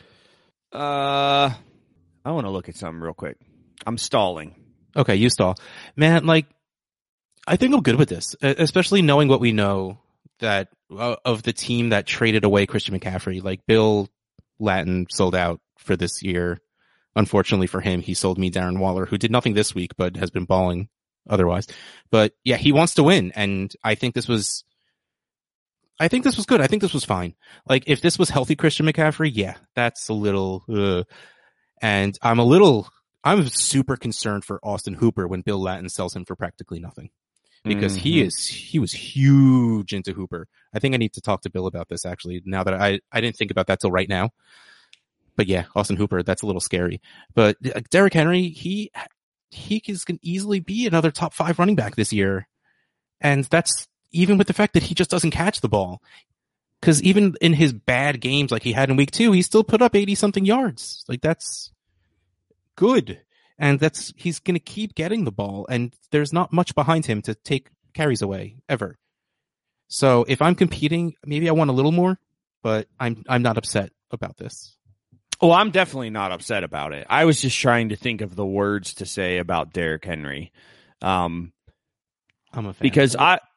I want to look at something real quick. I'm stalling. Okay, you stall. Man, like, I think I'm good with this, especially knowing what we know that of the team that traded away Christian McCaffrey. Like, Bill Lattin sold out for this year. Unfortunately for him, he sold me Darren Waller, who did nothing this week, but has been balling otherwise. But yeah, he wants to win. And I think this was good. I think this was fine. Like, if this was healthy Christian McCaffrey, yeah, that's a little, and I'm super concerned for Austin Hooper when Bill Lattin sells him for practically nothing. Because he was huge into Hooper. I think I need to talk to Bill about this, actually, now that I didn't think about that till right now. But yeah, Austin Hooper, that's a little scary. But Derrick Henry, he can easily be another top 5 running back this year. And that's even with the fact that he just doesn't catch the ball. Because even in his bad games like he had in week 2, he still put up 80 something yards. Like, that's good. And he's going to keep getting the ball, and there's not much behind him to take carries away ever. So if I'm competing, maybe I want a little more, but I'm not upset about this. Oh, I'm definitely not upset about it. I was just trying to think of the words to say about Derrick Henry. I'm a fan. Because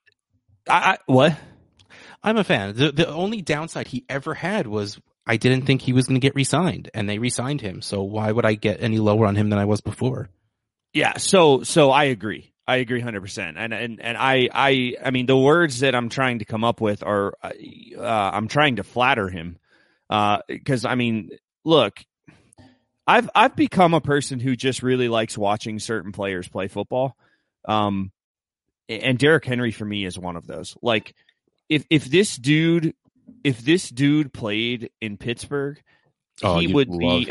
what? I'm a fan. The only downside he ever had was I didn't think he was going to get re-signed, and they re-signed him. So why would I get any lower on him than I was before? Yeah. So I agree. I agree 100%. And I mean, the words that I'm trying to come up with are, I'm trying to flatter him. Cause I mean, look, I've become a person who just really likes watching certain players play football. And Derrick Henry for me is one of those. Like, if this dude played in Pittsburgh, he would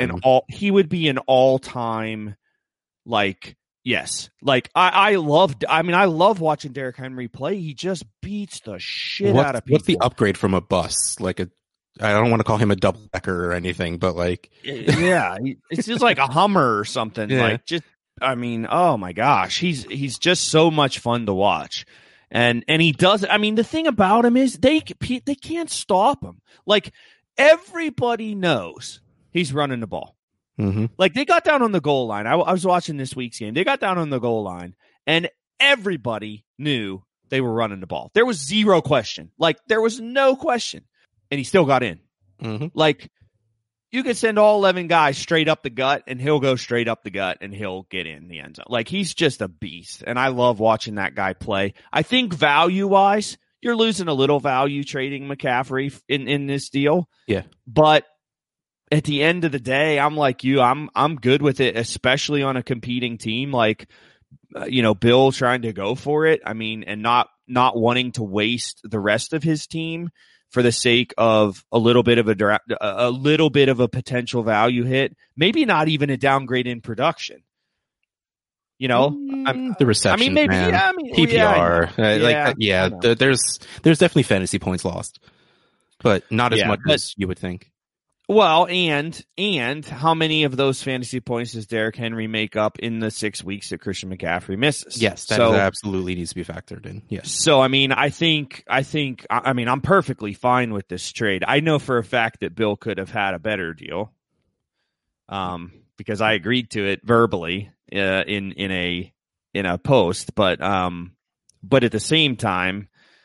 be an all-time, like, yes. Like, I love watching Derrick Henry play. He just beats the shit out of people. What's the upgrade from a bus? Like, I don't want to call him a double-decker or anything, but like, yeah, it's just like a Hummer or something. Yeah. Like, just, I mean, oh my gosh, he's just so much fun to watch. And he does. I mean, the thing about him is they can't stop him. Like, everybody knows he's running the ball. Mm-hmm. Like, they got down on the goal line. I was watching this week's game. They got down on the goal line, and everybody knew they were running the ball. There was zero question. Like, there was no question, and he still got in. Mm-hmm. Like, you could send all 11 guys straight up the gut, and he'll go straight up the gut, and he'll get in the end zone. Like, he's just a beast, and I love watching that guy play. I think value-wise, you're losing a little value trading McCaffrey in this deal. Yeah. But at the end of the day, I'm like you. I'm good with it, especially on a competing team. Like, Bill trying to go for it. I mean, and not wanting to waste the rest of his team for the sake of a little bit of a potential value hit, maybe not even a downgrade in production. The reception. I mean, maybe. Man. Yeah, I mean, PPR. There's definitely fantasy points lost, but not as much as you would think. Well, and how many of those fantasy points does Derrick Henry make up in the 6 weeks that Christian McCaffrey misses? Yes, that absolutely needs to be factored in. Yes. So, I mean, I mean, I'm perfectly fine with this trade. I know for a fact that Bill could have had a better deal, because I agreed to it verbally in a post, but at the same time,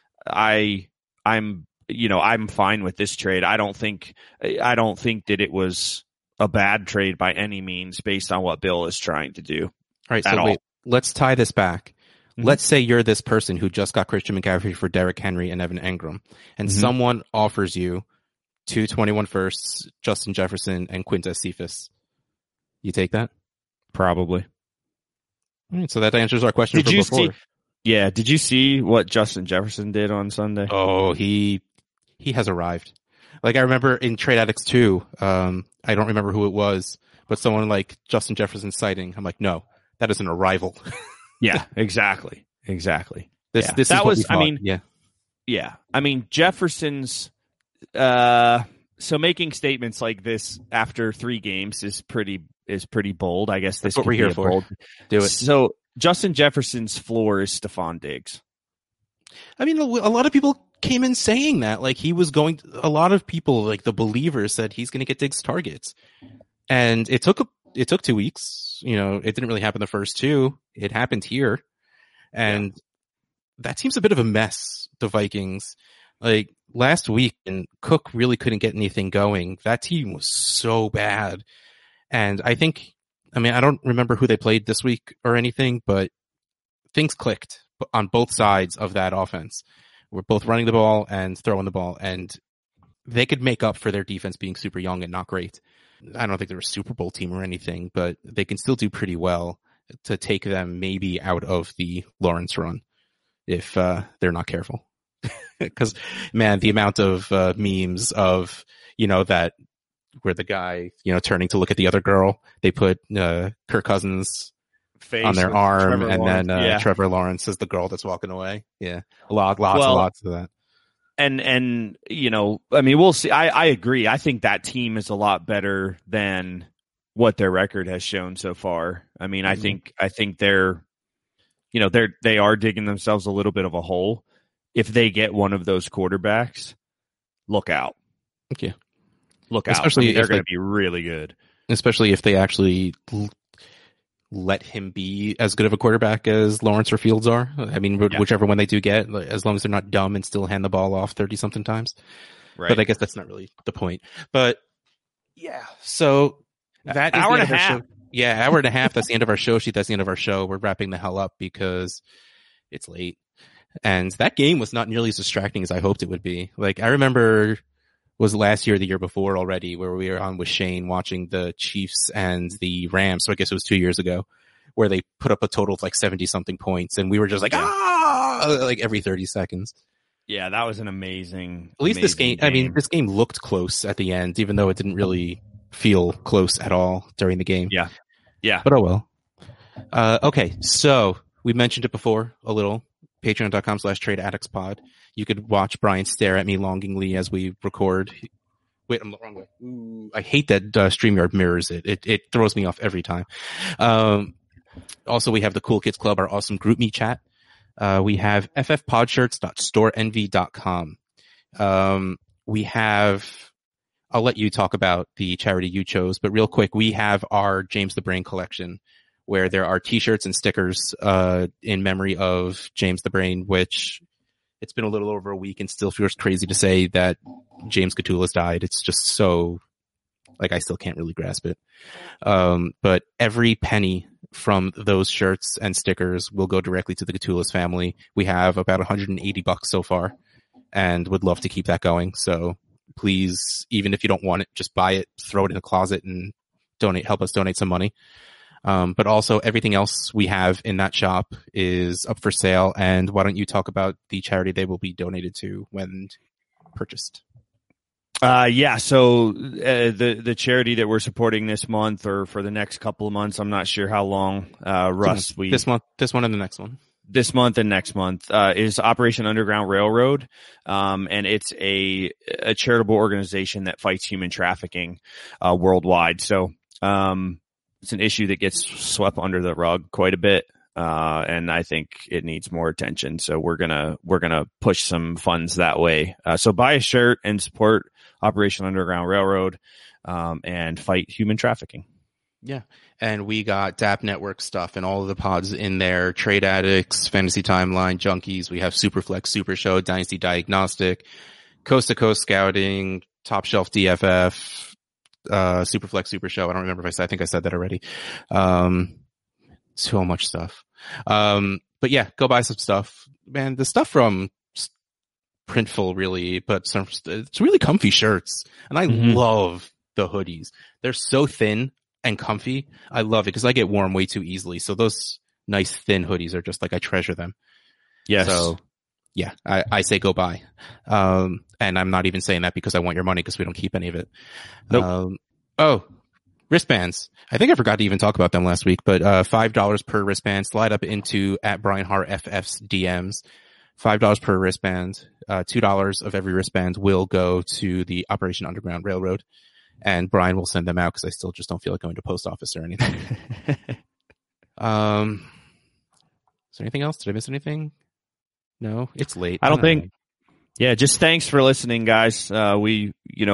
I'm fine with this trade. I don't think that it was a bad trade by any means based on what Bill is trying to do. All right. So wait, let's tie this back. Mm-hmm. Let's say you're this person who just got Christian McCaffrey for Derrick Henry and Evan Engram, and someone offers you 2 21 firsts, Justin Jefferson, and Quintez Cephas. You take that? Probably. All right, so that answers our question from before. Did you see what Justin Jefferson did on Sunday? Oh, he has arrived. Like, I remember in Trade Addicts 2, I don't remember who it was, but someone like Justin Jefferson citing. I'm like, no, that is an arrival. Yeah, exactly. This is what we thought. I mean, yeah. Yeah. I mean, Jefferson's, so making statements like this after 3 games is pretty bold. I guess this That's what we're here for. Bold. Do it. So Justin Jefferson's floor is Stephon Diggs. I mean, a lot of people came in saying that, like he was going. A lot of people, like the believers, said he's going to get Diggs targets, and it took 2 weeks. You know, it didn't really happen the first 2. It happened here, and that seems a bit of a mess. The Vikings, like last week, and Cook really couldn't get anything going. That team was so bad, and I don't remember who they played this week or anything, but things clicked on both sides of that offense. We're both running the ball and throwing the ball, and they could make up for their defense being super young and not great. I don't think they're a Super Bowl team or anything, but they can still do pretty well to take them maybe out of the Lawrence run if they're not careful. Because, man, the amount of memes of, that where the guy, turning to look at the other girl, they put Kirk Cousins' face on their arm, Trevor and Lawrence. Then Trevor Lawrence is the girl that's walking away. Yeah, lots of that. And I mean, we'll see. I agree. I think that team is a lot better than what their record has shown so far. I mean, I think they're, they are digging themselves a little bit of a hole. If they get one of those quarterbacks, look out. Okay. Look out. Especially they're going to be really good. Especially if they actually let him be as good of a quarterback as Lawrence or Fields are. I mean, whichever one they do get, as long as they're not dumb and still hand the ball off 30-something times. Right. But I guess that's not really the point. But yeah, so that is hour and a half. Yeah, hour and a half. That's the end of our show sheet. That's the end of our show. We're wrapping the hell up because it's late. And that game was not nearly as distracting as I hoped it would be. Like, I remember, was last year or the year before already, where we were on with Shane watching the Chiefs and the Rams. So I guess it was 2 years ago, where they put up a total of like 70-something points. And we were just like, like every 30 seconds. Yeah, that was an amazing. At least this game. I mean, this game looked close at the end, even though it didn't really feel close at all during the game. Yeah. Yeah. But oh well. Okay. So we mentioned it before a little. Patreon.com/TradeAddictsPod. You could watch Brian stare at me longingly as we record. Wait, I'm the wrong way. Ooh, I hate that StreamYard mirrors it. It throws me off every time. Also, we have the Cool Kids Club, our awesome group me chat. We have ffpodshirts.storeenvy.com. We have, I'll let you talk about the charity you chose, but real quick, we have our James the Brain collection, where there are t-shirts and stickers in memory of James the Brain, which it's been a little over a week and still feels crazy to say that James Catullus died. It's just so, like, I still can't really grasp it. But every penny from those shirts and stickers will go directly to the Catullus family. We have about $180 so far and would love to keep that going. So please, even if you don't want it, just buy it, throw it in a closet and help us donate some money. But also everything else we have in that shop is up for sale. And why don't you talk about the charity they will be donated to when purchased? So the charity that we're supporting this month or for the next couple of months, I'm not sure how long, Russ, this one and the next one. This month and next month, is Operation Underground Railroad. And it's a charitable organization that fights human trafficking, worldwide. So, it's an issue that gets swept under the rug quite a bit. And I think it needs more attention. So we're going to push some funds that way. So buy a shirt and support Operation Underground Railroad, and fight human trafficking. Yeah. And we got DAP Network stuff and all of the pods in there. Trade Addicts, Fantasy Timeline, Junkies. We have Superflex Super Show, Dynasty Diagnostic, Coast to Coast Scouting, Top Shelf DFF, Superflex Super Show. I don't remember if I think I said that already. So much stuff. But yeah, go buy some stuff, man. The stuff from Printful really, but it's really comfy shirts, and I love the hoodies. They're so thin and comfy. I love it because I get warm way too easily. So those nice thin hoodies are just like, I treasure them. Yes. So yeah, I say go buy. And I'm not even saying that because I want your money, because we don't keep any of it. Nope. Wristbands. I think I forgot to even talk about them last week, but $5 per wristband. Slide up into @BrianHartFF's DMs. $5 per wristband. $2 of every wristband will go to the Operation Underground Railroad, and Brian will send them out because I still just don't feel like going to post office or anything. Is there anything else? Did I miss anything? No, it's late. I don't think. Yeah, just thanks for listening, guys. In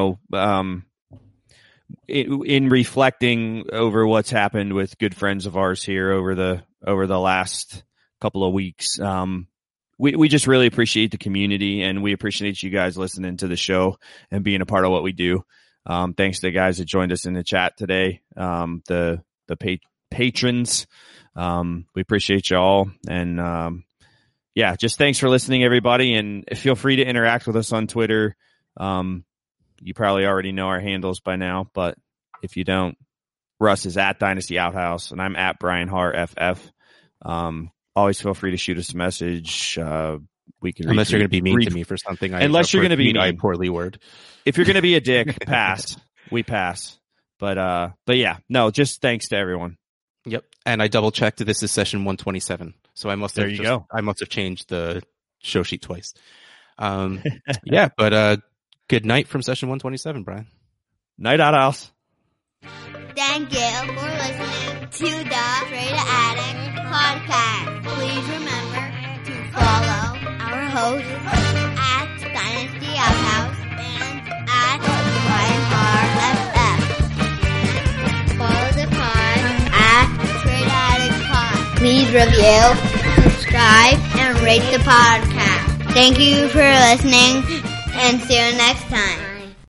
reflecting over what's happened with good friends of ours here over the last couple of weeks, we just really appreciate the community, and we appreciate you guys listening to the show and being a part of what we do. Thanks to the guys that joined us in the chat today, the patrons. We appreciate y'all, and yeah, just thanks for listening, everybody, and feel free to interact with us on Twitter. You probably already know our handles by now, but if you don't, Russ is at Dynasty Outhouse, and I'm at Brian Har FF. Always feel free to shoot us a message. We can unless you're going to be mean to me for something. Unless you're going to be mean. I poorly word. If you're going to be a dick, pass. We pass. But yeah, no, just thanks to everyone. Yep. And I double checked. This is session 127. So I must have I must have changed the show sheet twice. Yeah, but good night from session 127, Brian. Night out, House. Thank you for listening to the Straight Attic Podcast. Please remember to follow our hosts at Dynasty Outhouse and at Brian Har FF. Follow the pod at Straight Attic Pod. Please review, subscribe, and rate the podcast. Thank you for listening, and see you next time.